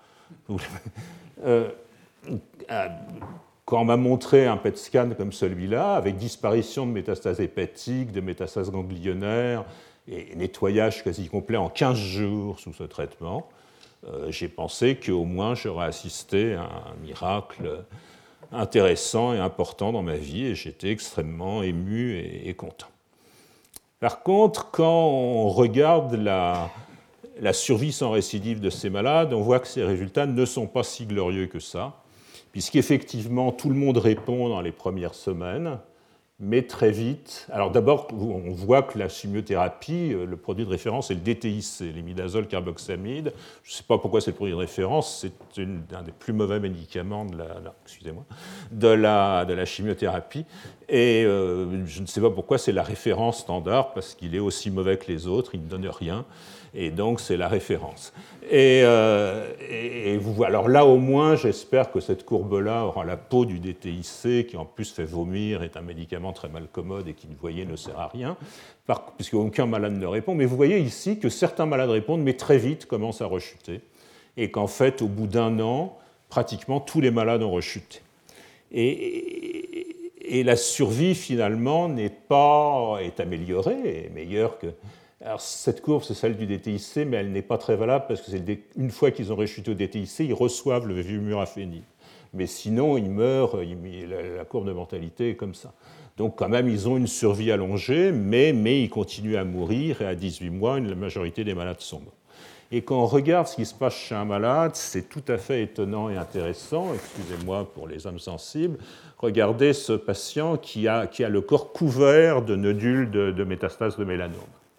euh, euh, quand on m'a montré un P E T scan comme celui-là, avec disparition de métastases hépatiques, de métastases ganglionnaires, et nettoyage quasi complet en quinze jours sous ce traitement, euh, j'ai pensé qu'au moins j'aurais assisté à un miracle intéressant et important dans ma vie, et j'étais extrêmement ému et, et content. Par contre, quand on regarde la, la survie sans récidive de ces malades, on voit que ces résultats ne sont pas si glorieux que ça, puisqu'effectivement tout le monde répond dans les premières semaines, mais très vite. Alors d'abord, on voit que la chimiothérapie, le produit de référence est le D T I C, l'imidazole carboxamide. Je ne sais pas pourquoi c'est le produit de référence, c'est une, un des plus mauvais médicaments de la, la, excusez-moi, de la, de la chimiothérapie. Et euh, je ne sais pas pourquoi c'est la référence standard, parce qu'il est aussi mauvais que les autres, il ne donne rien. Et donc, c'est la référence. Et, euh, et, et vous, alors là, au moins, j'espère que cette courbe-là aura la peau du D T I C, qui en plus fait vomir, est un médicament très mal commode et qui, vous voyez, ne sert à rien, par, puisqu'aucun malade ne répond. Mais vous voyez ici que certains malades répondent, mais très vite commencent à rechuter. Et qu'en fait, au bout d'un an, pratiquement tous les malades ont rechuté. Et, et, et la survie, finalement, n'est pas, est améliorée, est meilleure que... Alors, cette courbe, c'est celle du D T I C, mais elle n'est pas très valable parce que c'est le, une fois qu'ils ont rechuté au D T I C, ils reçoivent le Vemurafenib. Mais sinon, ils meurent, ils, la, la courbe de mortalité est comme ça. Donc, quand même, ils ont une survie allongée, mais, mais ils continuent à mourir, et à dix-huit mois, la majorité des malades sont morts. Et quand on regarde ce qui se passe chez un malade, c'est tout à fait étonnant et intéressant. Excusez-moi pour les âmes sensibles. Regardez ce patient qui a, qui a le corps couvert de nodules de, de métastases de mélanome,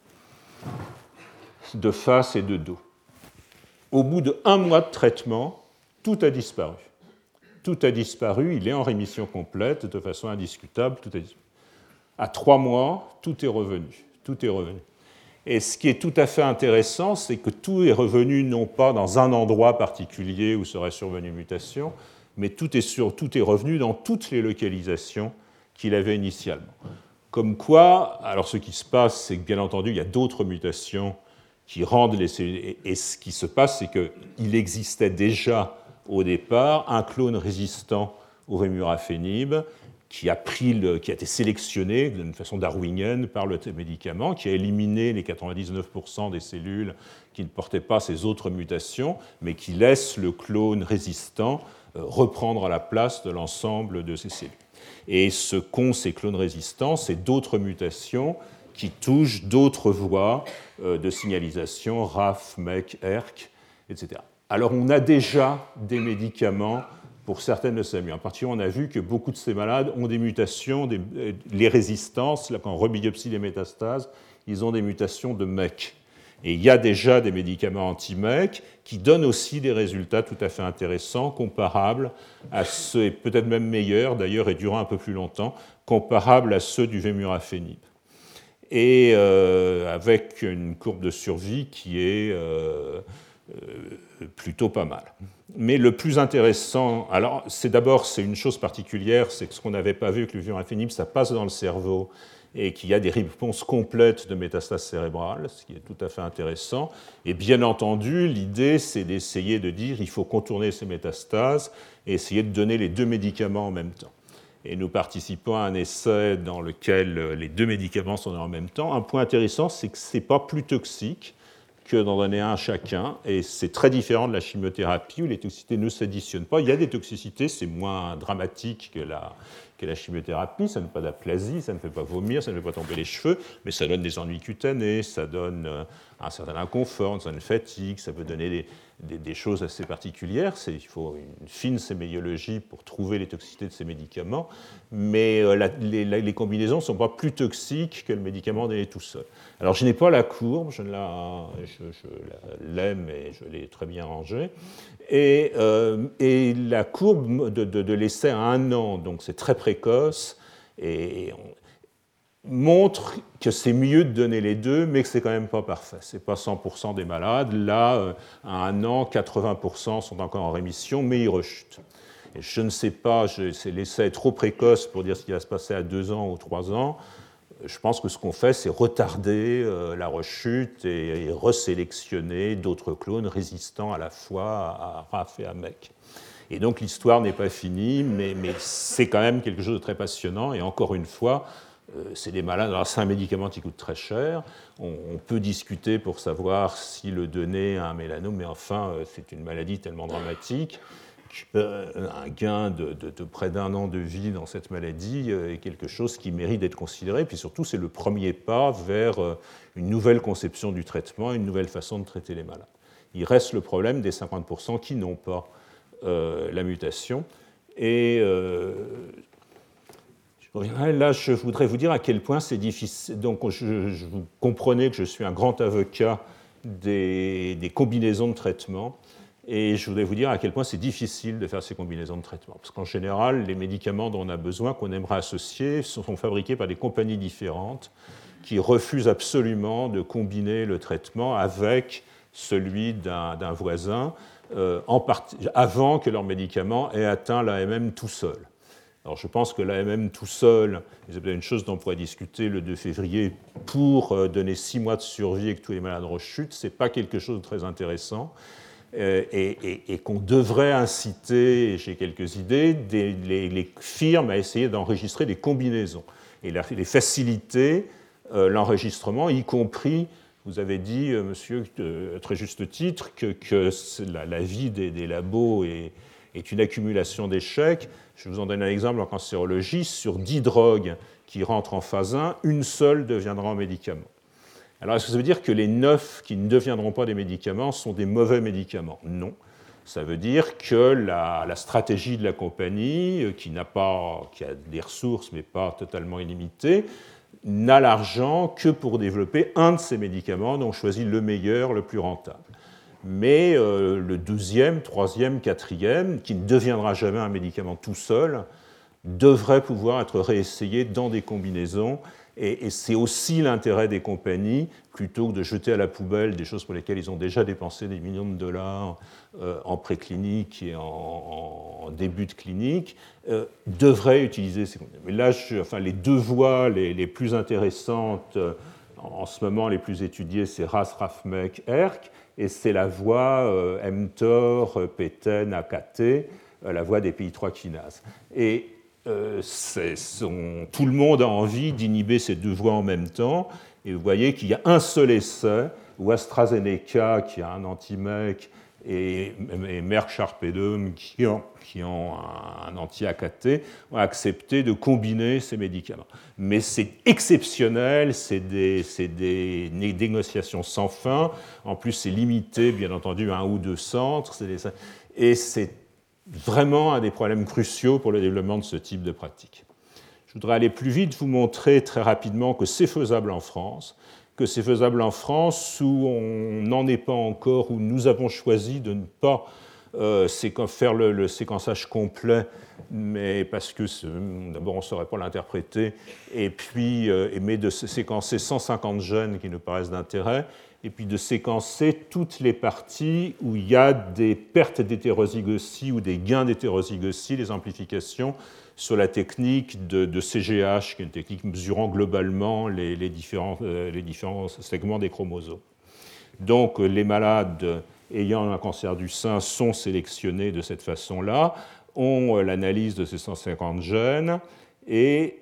de face et de dos. Au bout de un mois de traitement, tout a disparu. Tout a disparu, il est en rémission complète de façon indiscutable. Tout a disparu. À trois mois, tout est revenu. Tout est revenu. Et ce qui est tout à fait intéressant, c'est que tout est revenu non pas dans un endroit particulier où serait survenue mutation, mais tout est, sur, tout est revenu dans toutes les localisations qu'il avait initialement. Comme quoi, alors ce qui se passe, c'est que bien entendu, il y a d'autres mutations qui rendent les cellules. Et ce qui se passe, c'est qu'il existait déjà au départ un clone résistant au Vemurafenib qui a, pris le, qui a été sélectionné d'une façon darwinienne par le médicament, qui a éliminé les quatre-vingt-dix-neuf pour cent des cellules qui ne portaient pas ces autres mutations, mais qui laisse le clone résistant reprendre la place de l'ensemble de ces cellules. Et ce qu'ont ces clones résistants, c'est d'autres mutations qui touchent d'autres voies de signalisation, R A F, M E C, E R C, et cetera. Alors on a déjà des médicaments pour certaines leucémies. En particulier, on a vu que beaucoup de ces malades ont des mutations, des, les résistances, là, quand on rebiopsie les métastases, ils ont des mutations de M E C. Et il y a déjà des médicaments anti-M E C qui donnent aussi des résultats tout à fait intéressants, comparables à ceux, et peut-être même meilleurs d'ailleurs, et durant un peu plus longtemps, comparables à ceux du vemurafenib. Et euh, avec une courbe de survie qui est euh, euh, plutôt pas mal. Mais le plus intéressant, alors c'est d'abord c'est une chose particulière, c'est que ce qu'on n'avait pas vu avec le vemurafenib, ça passe dans le cerveau et qu'il y a des réponses complètes de métastases cérébrales, ce qui est tout à fait intéressant. Et bien entendu, l'idée, c'est d'essayer de dire qu'il faut contourner ces métastases et essayer de donner les deux médicaments en même temps. Et nous participons à un essai dans lequel les deux médicaments sont en même temps. Un point intéressant, c'est que ce n'est pas plus toxique que d'en donner un à chacun, et c'est très différent de la chimiothérapie où les toxicités ne s'additionnent pas. Il y a des toxicités, c'est moins dramatique que la, que la chimiothérapie, ça ne fait pas d'aplasie, ça ne fait pas vomir, ça ne fait pas tomber les cheveux, mais ça donne des ennuis cutanés, ça donne un certain inconfort, une certaine fatigue, ça peut donner des, des, des choses assez particulières. C'est, il faut une fine séméiologie pour trouver les toxicités de ces médicaments, mais la, les, les combinaisons ne sont pas plus toxiques que le médicament donné tout seul. Alors je n'ai pas la courbe, je, la, je, je l'aime et je l'ai très bien rangée, et, euh, et la courbe de, de, de l'essai à un an, donc c'est très précoce, et on montre que c'est mieux de donner les deux, mais que c'est quand même pas parfait. C'est pas cent pour cent des malades. Là, à un an, quatre-vingts pour cent sont encore en rémission, mais ils rechutent. Et je ne sais pas, je, c'est, l'essai est trop précoce pour dire ce qui va se passer à deux ans ou trois ans. Je pense que ce qu'on fait, c'est retarder euh, la rechute et, et resélectionner d'autres clones résistants à la fois à R A F et à M E C. Et donc l'histoire n'est pas finie, mais, mais c'est quand même quelque chose de très passionnant. Et encore une fois, euh, c'est des malades. Alors c'est un médicament qui coûte très cher. On, on peut discuter pour savoir si le donner à un mélanome, mais enfin, euh, c'est une maladie tellement dramatique. Euh, un gain de, de, de près d'un an de vie dans cette maladie est quelque chose qui mérite d'être considéré. Puis surtout, c'est le premier pas vers une nouvelle conception du traitement, une nouvelle façon de traiter les malades. Il reste le problème des cinquante pour cent qui n'ont pas euh, la mutation. Et euh, là, je voudrais vous dire à quel point c'est difficile. Donc, je, je, vous comprenez que je suis un grand avocat des, des combinaisons de traitement. Et je voudrais vous dire à quel point c'est difficile de faire ces combinaisons de traitement. Parce qu'en général, les médicaments dont on a besoin, qu'on aimerait associer, sont fabriqués par des compagnies différentes qui refusent absolument de combiner le traitement avec celui d'un, d'un voisin euh, en part... avant que leur médicament ait atteint l'A M M tout seul. Alors je pense que l'A M M tout seul, c'est peut-être une chose dont on pourrait discuter le deux février, pour donner six mois de survie et que tous les malades rechutent, ce n'est pas quelque chose de très intéressant. Et, et, et qu'on devrait inciter, et j'ai quelques idées, des, les, les firmes à essayer d'enregistrer des combinaisons et la, les faciliter euh, l'enregistrement, y compris, vous avez dit, euh, monsieur, euh, à très juste titre, que, que la, la vie des, des labos est, est une accumulation d'échecs. Je vous en donne un exemple en cancérologie. Sur dix drogues qui rentrent en phase un, une seule deviendra un médicament. Alors, est-ce que ça veut dire que les neuf qui ne deviendront pas des médicaments sont des mauvais médicaments ? Non. Ça veut dire que la, la stratégie de la compagnie, qui n'a pas, qui a des ressources mais pas totalement illimitées, n'a l'argent que pour développer un de ces médicaments, donc choisit le meilleur, le plus rentable. Mais euh, le deuxième, troisième, quatrième, qui ne deviendra jamais un médicament tout seul, devrait pouvoir être réessayé dans des combinaisons. Et, et c'est aussi l'intérêt des compagnies, plutôt que de jeter à la poubelle des choses pour lesquelles ils ont déjà dépensé des millions de dollars euh, en préclinique et en, en début de clinique, euh, devraient utiliser ces combinaisons. Mais là, je, enfin, les deux voies les, les plus intéressantes euh, en ce moment, les plus étudiées, c'est R A S, R A F, M E C, E R C, et c'est la voie euh, mTOR, P T E N, A K T, euh, la voie des P I trois kinases. Et Euh, c'est son, tout le monde a envie d'inhiber ces deux voies en même temps, et vous voyez qu'il y a un seul essai où AstraZeneca, qui a un anti-M E C, et, et Merck Sharp-Edom, qui ont, qui ont un, un anti-A K T, ont accepté de combiner ces médicaments. Mais c'est exceptionnel, c'est des, c'est des négociations sans fin, en plus c'est limité, bien entendu, à un ou deux centres, c'est des, et c'est vraiment un des problèmes cruciaux pour le développement de ce type de pratique. Je voudrais aller plus vite, vous montrer très rapidement que c'est faisable en France. que c'est faisable en France, où on n'en est pas encore, où nous avons choisi de ne pas euh, faire le, le séquençage complet, mais parce que d'abord on ne saurait pas l'interpréter, et puis euh, mais de séquencer cent cinquante gènes qui nous paraissent d'intérêt, et puis de séquencer toutes les parties où il y a des pertes d'hétérozygostie ou des gains d'hétérozygostie, les amplifications, sur la technique de, de C G H, qui est une technique mesurant globalement les, les, différents, euh, les différents segments des chromosomes. Donc les malades ayant un cancer du sein sont sélectionnés de cette façon-là, ont l'analyse de ces cent cinquante gènes, et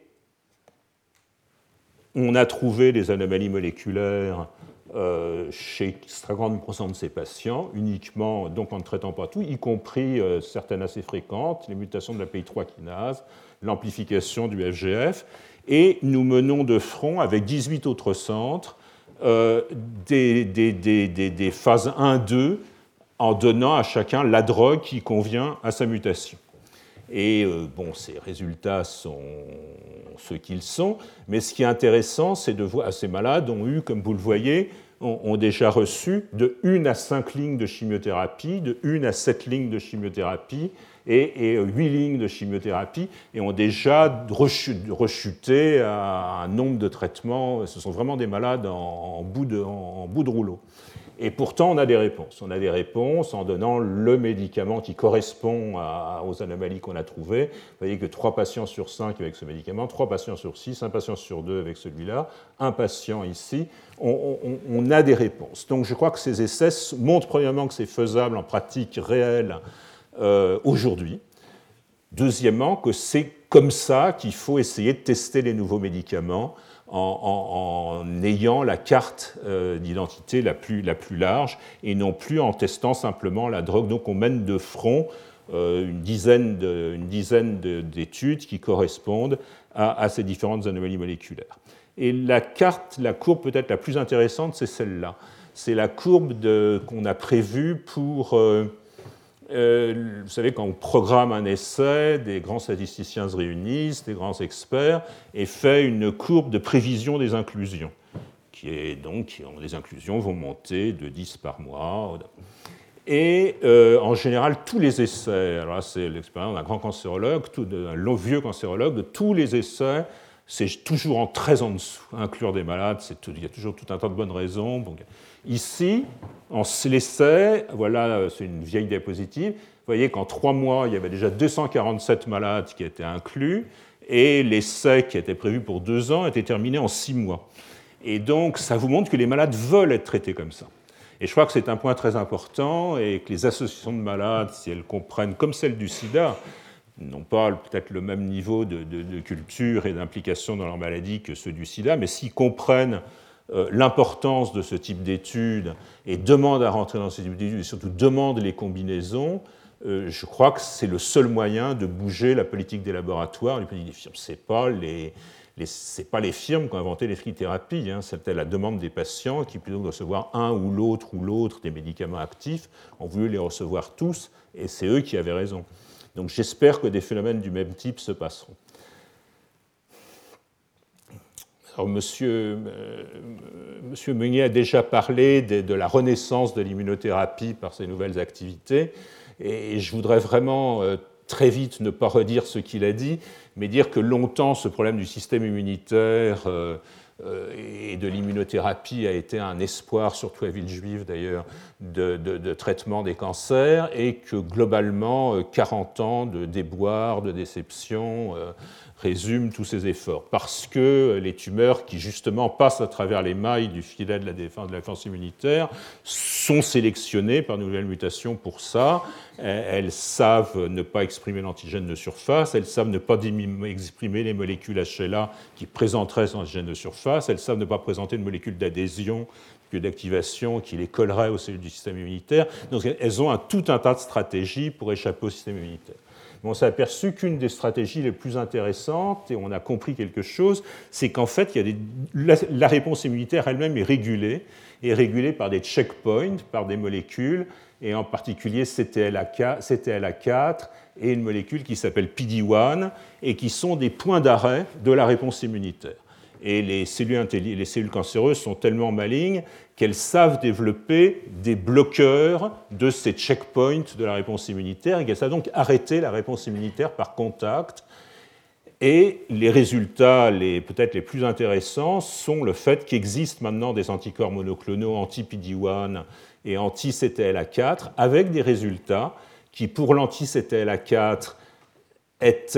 on a trouvé des anomalies moléculaires euh, chez cinquante pour cent de ces patients, uniquement, donc en ne traitant pas tout, y compris euh, certaines assez fréquentes, les mutations de la P I trois kinase, l'amplification du F G F, et nous menons de front, avec dix-huit autres centres, euh, des, des, des, des, des phases un deux, en donnant à chacun la drogue qui convient à sa mutation. Et euh, bon, ces résultats sont ceux qu'ils sont, mais ce qui est intéressant, c'est de voir, ces malades ont eu, comme vous le voyez, ont, ont déjà reçu de une à cinq lignes de chimiothérapie, de une à sept lignes de chimiothérapie et, et huit lignes de chimiothérapie, et ont déjà rechuté à un nombre de traitements. Ce sont vraiment des malades en, en, bout, de, en, en bout de rouleau. Et pourtant, on a des réponses. On a des réponses en donnant le médicament qui correspond à, aux anomalies qu'on a trouvées. Vous voyez que trois patients sur cinq avec ce médicament, trois patients sur six, un patient sur deux avec celui-là, un patient ici. On, on, on a des réponses. Donc je crois que ces essais montrent premièrement que c'est faisable en pratique réelle euh, aujourd'hui. Deuxièmement, que c'est comme ça qu'il faut essayer de tester les nouveaux médicaments, En, en, en ayant la carte euh, d'identité la plus, la plus large et non plus en testant simplement la drogue. Donc on mène de front euh, une dizaine, de, une dizaine de, d'études qui correspondent à, à ces différentes anomalies moléculaires. Et la carte, la courbe peut-être la plus intéressante, c'est celle-là. C'est la courbe de, qu'on a prévue pour... Euh, Euh, vous savez, quand on programme un essai, des grands statisticiens se réunissent, des grands experts, et fait une courbe de prévision des inclusions, qui est donc, les inclusions vont monter de dix par mois. Et euh, en général, tous les essais, alors là c'est l'expérience d'un grand cancérologue, tout, d'un vieux cancérologue, de tous les essais, c'est toujours en très en dessous. Inclure des malades, c'est tout, il y a toujours tout un tas de bonnes raisons. Donc, ici, en l'essai, voilà, c'est une vieille diapositive. Vous voyez qu'en trois mois, il y avait déjà deux cent quarante-sept malades qui étaient inclus, et l'essai qui était prévu pour deux ans était terminé en six mois. Et donc, ça vous montre que les malades veulent être traités comme ça. Et je crois que c'est un point très important, et que les associations de malades, si elles comprennent, comme celle du sida, n'ont pas peut-être le même niveau de, de, de culture et d'implication dans leur maladie que ceux du sida, mais s'ils comprennent euh, l'importance de ce type d'études et demandent à rentrer dans ce type d'études et surtout demandent les combinaisons, euh, je crois que c'est le seul moyen de bouger la politique des laboratoires, la politique des firmes. Ce n'est pas les, les, c'est pas les firmes qui ont inventé les free thérapies, hein, c'était la demande des patients qui, plutôt que de recevoir un ou l'autre ou l'autre des médicaments actifs, ont voulu les recevoir tous, et c'est eux qui avaient raison. Donc j'espère que des phénomènes du même type se passeront. Alors, monsieur, euh, monsieur Meunier a déjà parlé de, de la renaissance de l'immunothérapie par ses nouvelles activités, et je voudrais vraiment euh, très vite ne pas redire ce qu'il a dit, mais dire que longtemps ce problème du système immunitaire euh, et de l'immunothérapie a été un espoir, surtout à Villejuif d'ailleurs, de, de, de traitement des cancers, et que globalement, quarante ans de déboires, de déceptions euh, résument tous ces efforts. Parce que les tumeurs qui justement passent à travers les mailles du filet de la défense, de la défense immunitaire sont sélectionnées par de nouvelles mutations pour ça. Elles savent ne pas exprimer l'antigène de surface, elles savent ne pas exprimer les molécules H L A qui présenteraient cet antigène de surface, elles savent ne pas présenter de molécules d'adhésion, d'activation qui les collerait aux cellules du système immunitaire. Donc elles ont un, tout un tas de stratégies pour échapper au système immunitaire. Mais on s'est aperçu qu'une des stratégies les plus intéressantes, et on a compris quelque chose, c'est qu'en fait, il y a des, la, la réponse immunitaire elle-même est régulée, est régulée par des checkpoints, par des molécules, et en particulier C T L A quatre et une molécule qui s'appelle P D un, et qui sont des points d'arrêt de la réponse immunitaire. et les cellules, les cellules cancéreuses sont tellement malignes qu'elles savent développer des bloqueurs de ces checkpoints de la réponse immunitaire et qu'elles savent donc arrêter la réponse immunitaire par contact. Et les résultats les, peut-être les plus intéressants sont le fait qu'il existe maintenant des anticorps monoclonaux anti-P D un et anti-C T L A quatre avec des résultats qui, pour l'anti-C T L A quatre, étaient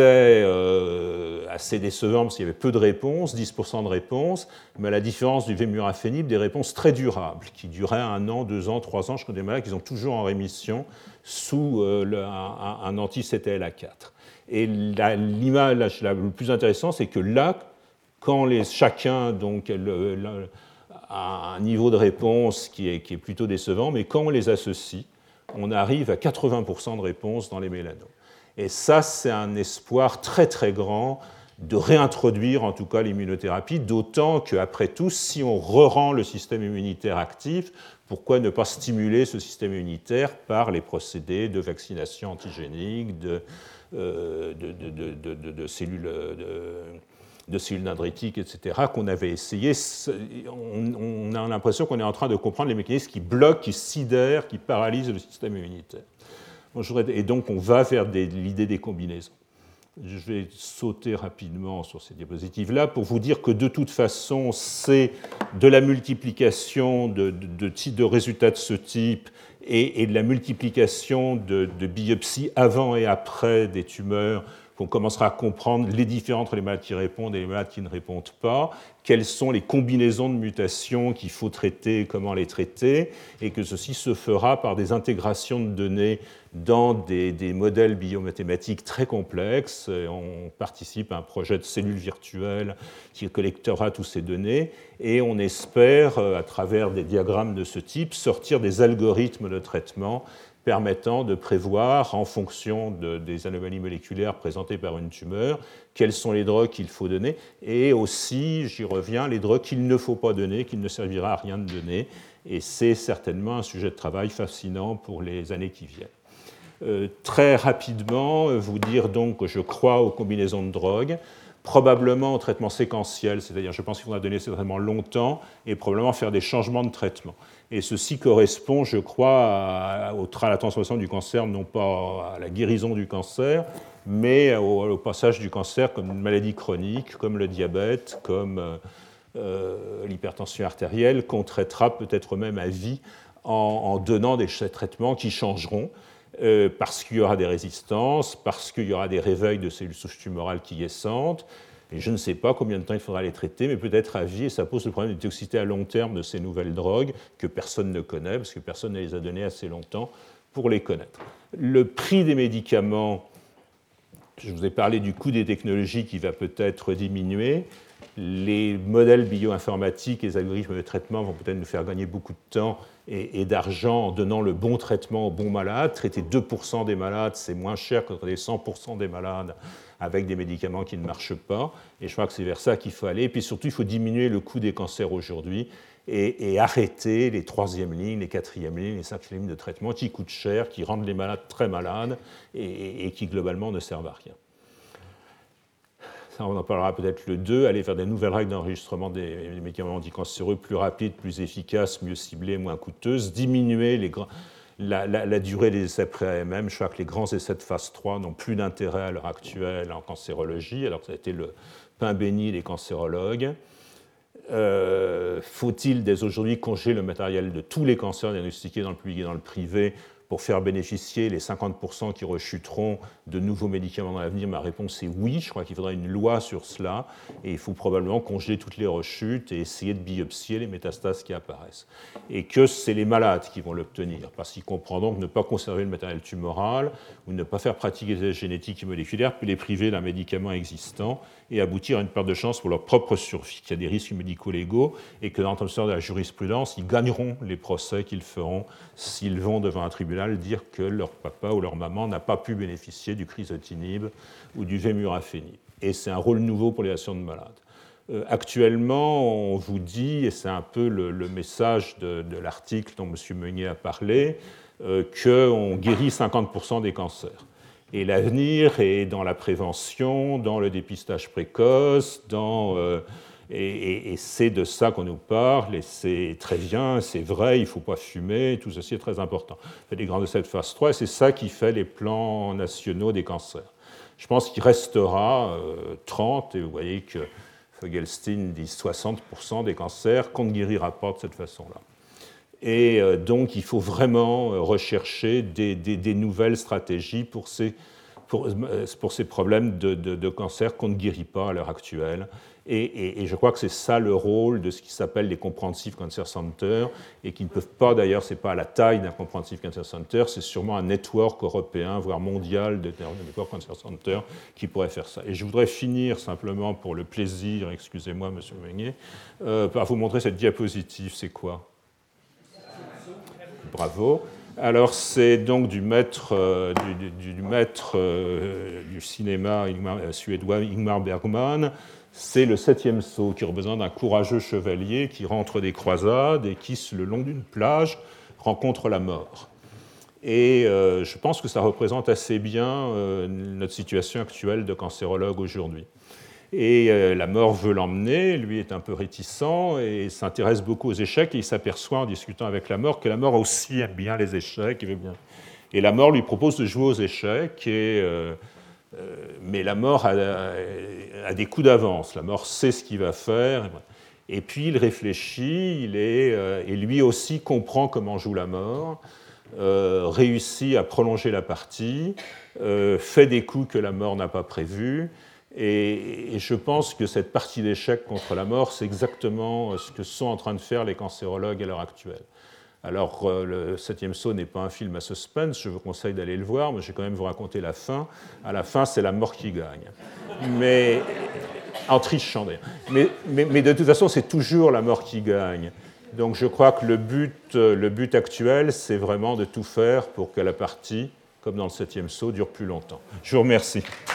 euh, assez décevants parce qu'il y avait peu de réponses, dix pour cent de réponses, mais à la différence du vemurafenib, des réponses très durables, qui duraient un an, deux ans, trois ans. Je connais des malades qui sont toujours en rémission sous euh, le, un, un anti-C T L A quatre. Et la, l'image la, le plus intéressant, c'est que là, quand les, chacun donc, le, le, a un niveau de réponse qui est, qui est plutôt décevant, mais quand on les associe, on arrive à quatre-vingts pour cent de réponse dans les mélanomes. Et ça, c'est un espoir très très grand de réintroduire en tout cas l'immunothérapie, d'autant qu'après tout, si on re-rend le système immunitaire actif, pourquoi ne pas stimuler ce système immunitaire par les procédés de vaccination antigénique, de, euh, de, de, de, de, de cellules... De, de cellules dendritiques, et cetera, qu'on avait essayé. On, on a l'impression qu'on est en train de comprendre les mécanismes qui bloquent, qui sidèrent, qui paralysent le système immunitaire. Et donc, on va vers des, l'idée des combinaisons. Je vais sauter rapidement sur ces diapositives-là pour vous dire que, de toute façon, c'est de la multiplication de, de, de, de résultats de ce type et, et de la multiplication de, de biopsies avant et après des tumeurs qu'on commencera à comprendre les différences entre les malades qui répondent et les malades qui ne répondent pas, quelles sont les combinaisons de mutations qu'il faut traiter, comment les traiter, et que ceci se fera par des intégrations de données dans des, des modèles biomathématiques très complexes. On participe à un projet de cellules virtuelles qui collectera toutes ces données, et on espère, à travers des diagrammes de ce type, sortir des algorithmes de traitement permettant de prévoir, en fonction de, des anomalies moléculaires présentées par une tumeur, quels sont les drogues qu'il faut donner, et aussi, j'y reviens, les drogues qu'il ne faut pas donner, qu'il ne servira à rien de donner, et c'est certainement un sujet de travail fascinant pour les années qui viennent. Euh, très rapidement, vous dire donc que je crois aux combinaisons de drogues, probablement au traitement séquentiel, c'est-à-dire je pense qu'il faudra donner ce traitement longtemps et probablement faire des changements de traitement. Et ceci correspond, je crois, à, à la transformation du cancer, non pas à la guérison du cancer, mais au, au passage du cancer comme une maladie chronique, comme le diabète, comme euh, l'hypertension artérielle, qu'on traitera peut-être même à vie en, en donnant des traitements qui changeront, euh, parce qu'il y aura des résistances, parce qu'il y aura des réveils de cellules souches tumorales quiescentes. Et je ne sais pas combien de temps il faudra les traiter, mais peut-être à vie, et ça pose le problème de toxicité à long terme de ces nouvelles drogues que personne ne connaît, parce que personne ne les a données assez longtemps pour les connaître. Le prix des médicaments, je vous ai parlé du coût des technologies qui va peut-être diminuer. Les modèles bioinformatiques et les algorithmes de traitement vont peut-être nous faire gagner beaucoup de temps et, et d'argent en donnant le bon traitement aux bons malades. Traiter deux pour cent des malades, c'est moins cher que traiter cent pour cent des malades avec des médicaments qui ne marchent pas. Et je crois que c'est vers ça qu'il faut aller. Et puis surtout, il faut diminuer le coût des cancers aujourd'hui et, et arrêter les troisièmes lignes, les quatrièmes lignes, les cinquièmes lignes de traitement qui coûtent cher, qui rendent les malades très malades et, et, et qui globalement ne servent à rien. Ça, on en parlera peut-être le deux, aller vers des nouvelles règles d'enregistrement des médicaments anticancéreux plus rapides, plus efficaces, mieux ciblées, moins coûteuses, diminuer les grands... La, la, la durée des essais pré-A M M. Je crois que les grands essais de phase trois n'ont plus d'intérêt à l'heure actuelle en cancérologie, alors que ça a été le pain béni des cancérologues. Euh, faut-il dès aujourd'hui congeler le matériel de tous les cancers diagnostiqués dans le public et dans le privé pour faire bénéficier les cinquante pour cent qui rechuteront de nouveaux médicaments dans l'avenir? Ma réponse est oui. Je crois qu'il faudra une loi sur cela et il faut probablement congeler toutes les rechutes et essayer de biopsier les métastases qui apparaissent. Et que c'est les malades qui vont l'obtenir, parce qu'ils comprendront que ne pas conserver le matériel tumoral ou ne pas faire pratiquer des tests génétiques et moléculaires peut les priver d'un médicament existant et aboutir à une perte de chance pour leur propre survie, qu'il y a des risques médico-légaux et que dans le sens de la jurisprudence, ils gagneront les procès qu'ils feront s'ils vont devant un tribunal dire que leur papa ou leur maman n'a pas pu bénéficier du crizotinib ou du vemurafenib. Et c'est un rôle nouveau pour les patients de malades. Euh, actuellement, on vous dit, et c'est un peu le, le message de, de l'article dont M. Meunier a parlé, euh, qu'on guérit cinquante pour cent des cancers. Et l'avenir est dans la prévention, dans le dépistage précoce, dans euh, Et, et, et c'est de ça qu'on nous parle, et c'est très bien, c'est vrai, il ne faut pas fumer, tout ceci est très important. On fait des grands essais de phase trois, et c'est ça qui fait les plans nationaux des cancers. Je pense qu'il restera euh, trente, et vous voyez que Fogelstein dit soixante pour cent des cancers qu'on ne guérira pas de cette façon-là. Et euh, donc, il faut vraiment rechercher des, des, des nouvelles stratégies pour ces, pour, pour ces problèmes de, de, de cancer qu'on ne guérit pas à l'heure actuelle. Et, et, et je crois que c'est ça le rôle de ce qui s'appelle les Comprehensive Cancer Centers, et qui ne peuvent pas, d'ailleurs, ce n'est pas à la taille d'un Comprehensive Cancer Center, c'est sûrement un network européen, voire mondial de network cancer center qui pourrait faire ça. Et je voudrais finir simplement, pour le plaisir, excusez-moi, monsieur Meunier, euh, par vous montrer cette diapositive. C'est quoi? Bravo. Alors, c'est donc du maître, euh, du, du, du, maître euh, du cinéma Ingmar, euh, suédois Ingmar Bergman. C'est le septième saut qui représente un courageux chevalier qui rentre des croisades et qui, le long d'une plage, rencontre la mort. Et euh, je pense que ça représente assez bien euh, notre situation actuelle de cancérologue aujourd'hui. Et euh, la mort veut l'emmener, lui est un peu réticent et s'intéresse beaucoup aux échecs, et il s'aperçoit en discutant avec la mort que la mort aussi aime bien les échecs. Il veut bien... Et la mort lui propose de jouer aux échecs, et, euh, euh, mais la mort a, a des coups d'avance, la mort sait ce qu'il va faire. Et puis il réfléchit, il est, euh, et lui aussi comprend comment joue la mort, euh, réussit à prolonger la partie, euh, fait des coups que la mort n'a pas prévus. Et je pense que cette partie d'échec contre la mort, c'est exactement ce que sont en train de faire les cancérologues à l'heure actuelle. Alors, le septième saut n'est pas un film à suspense, je vous conseille d'aller le voir, mais je vais quand même vous raconter la fin. À la fin, c'est la mort qui gagne. Mais, en trichant d'ailleurs. Mais, mais, mais de toute façon, c'est toujours la mort qui gagne. Donc je crois que le but, le but actuel, c'est vraiment de tout faire pour que la partie, comme dans le septième saut, dure plus longtemps. Je vous remercie.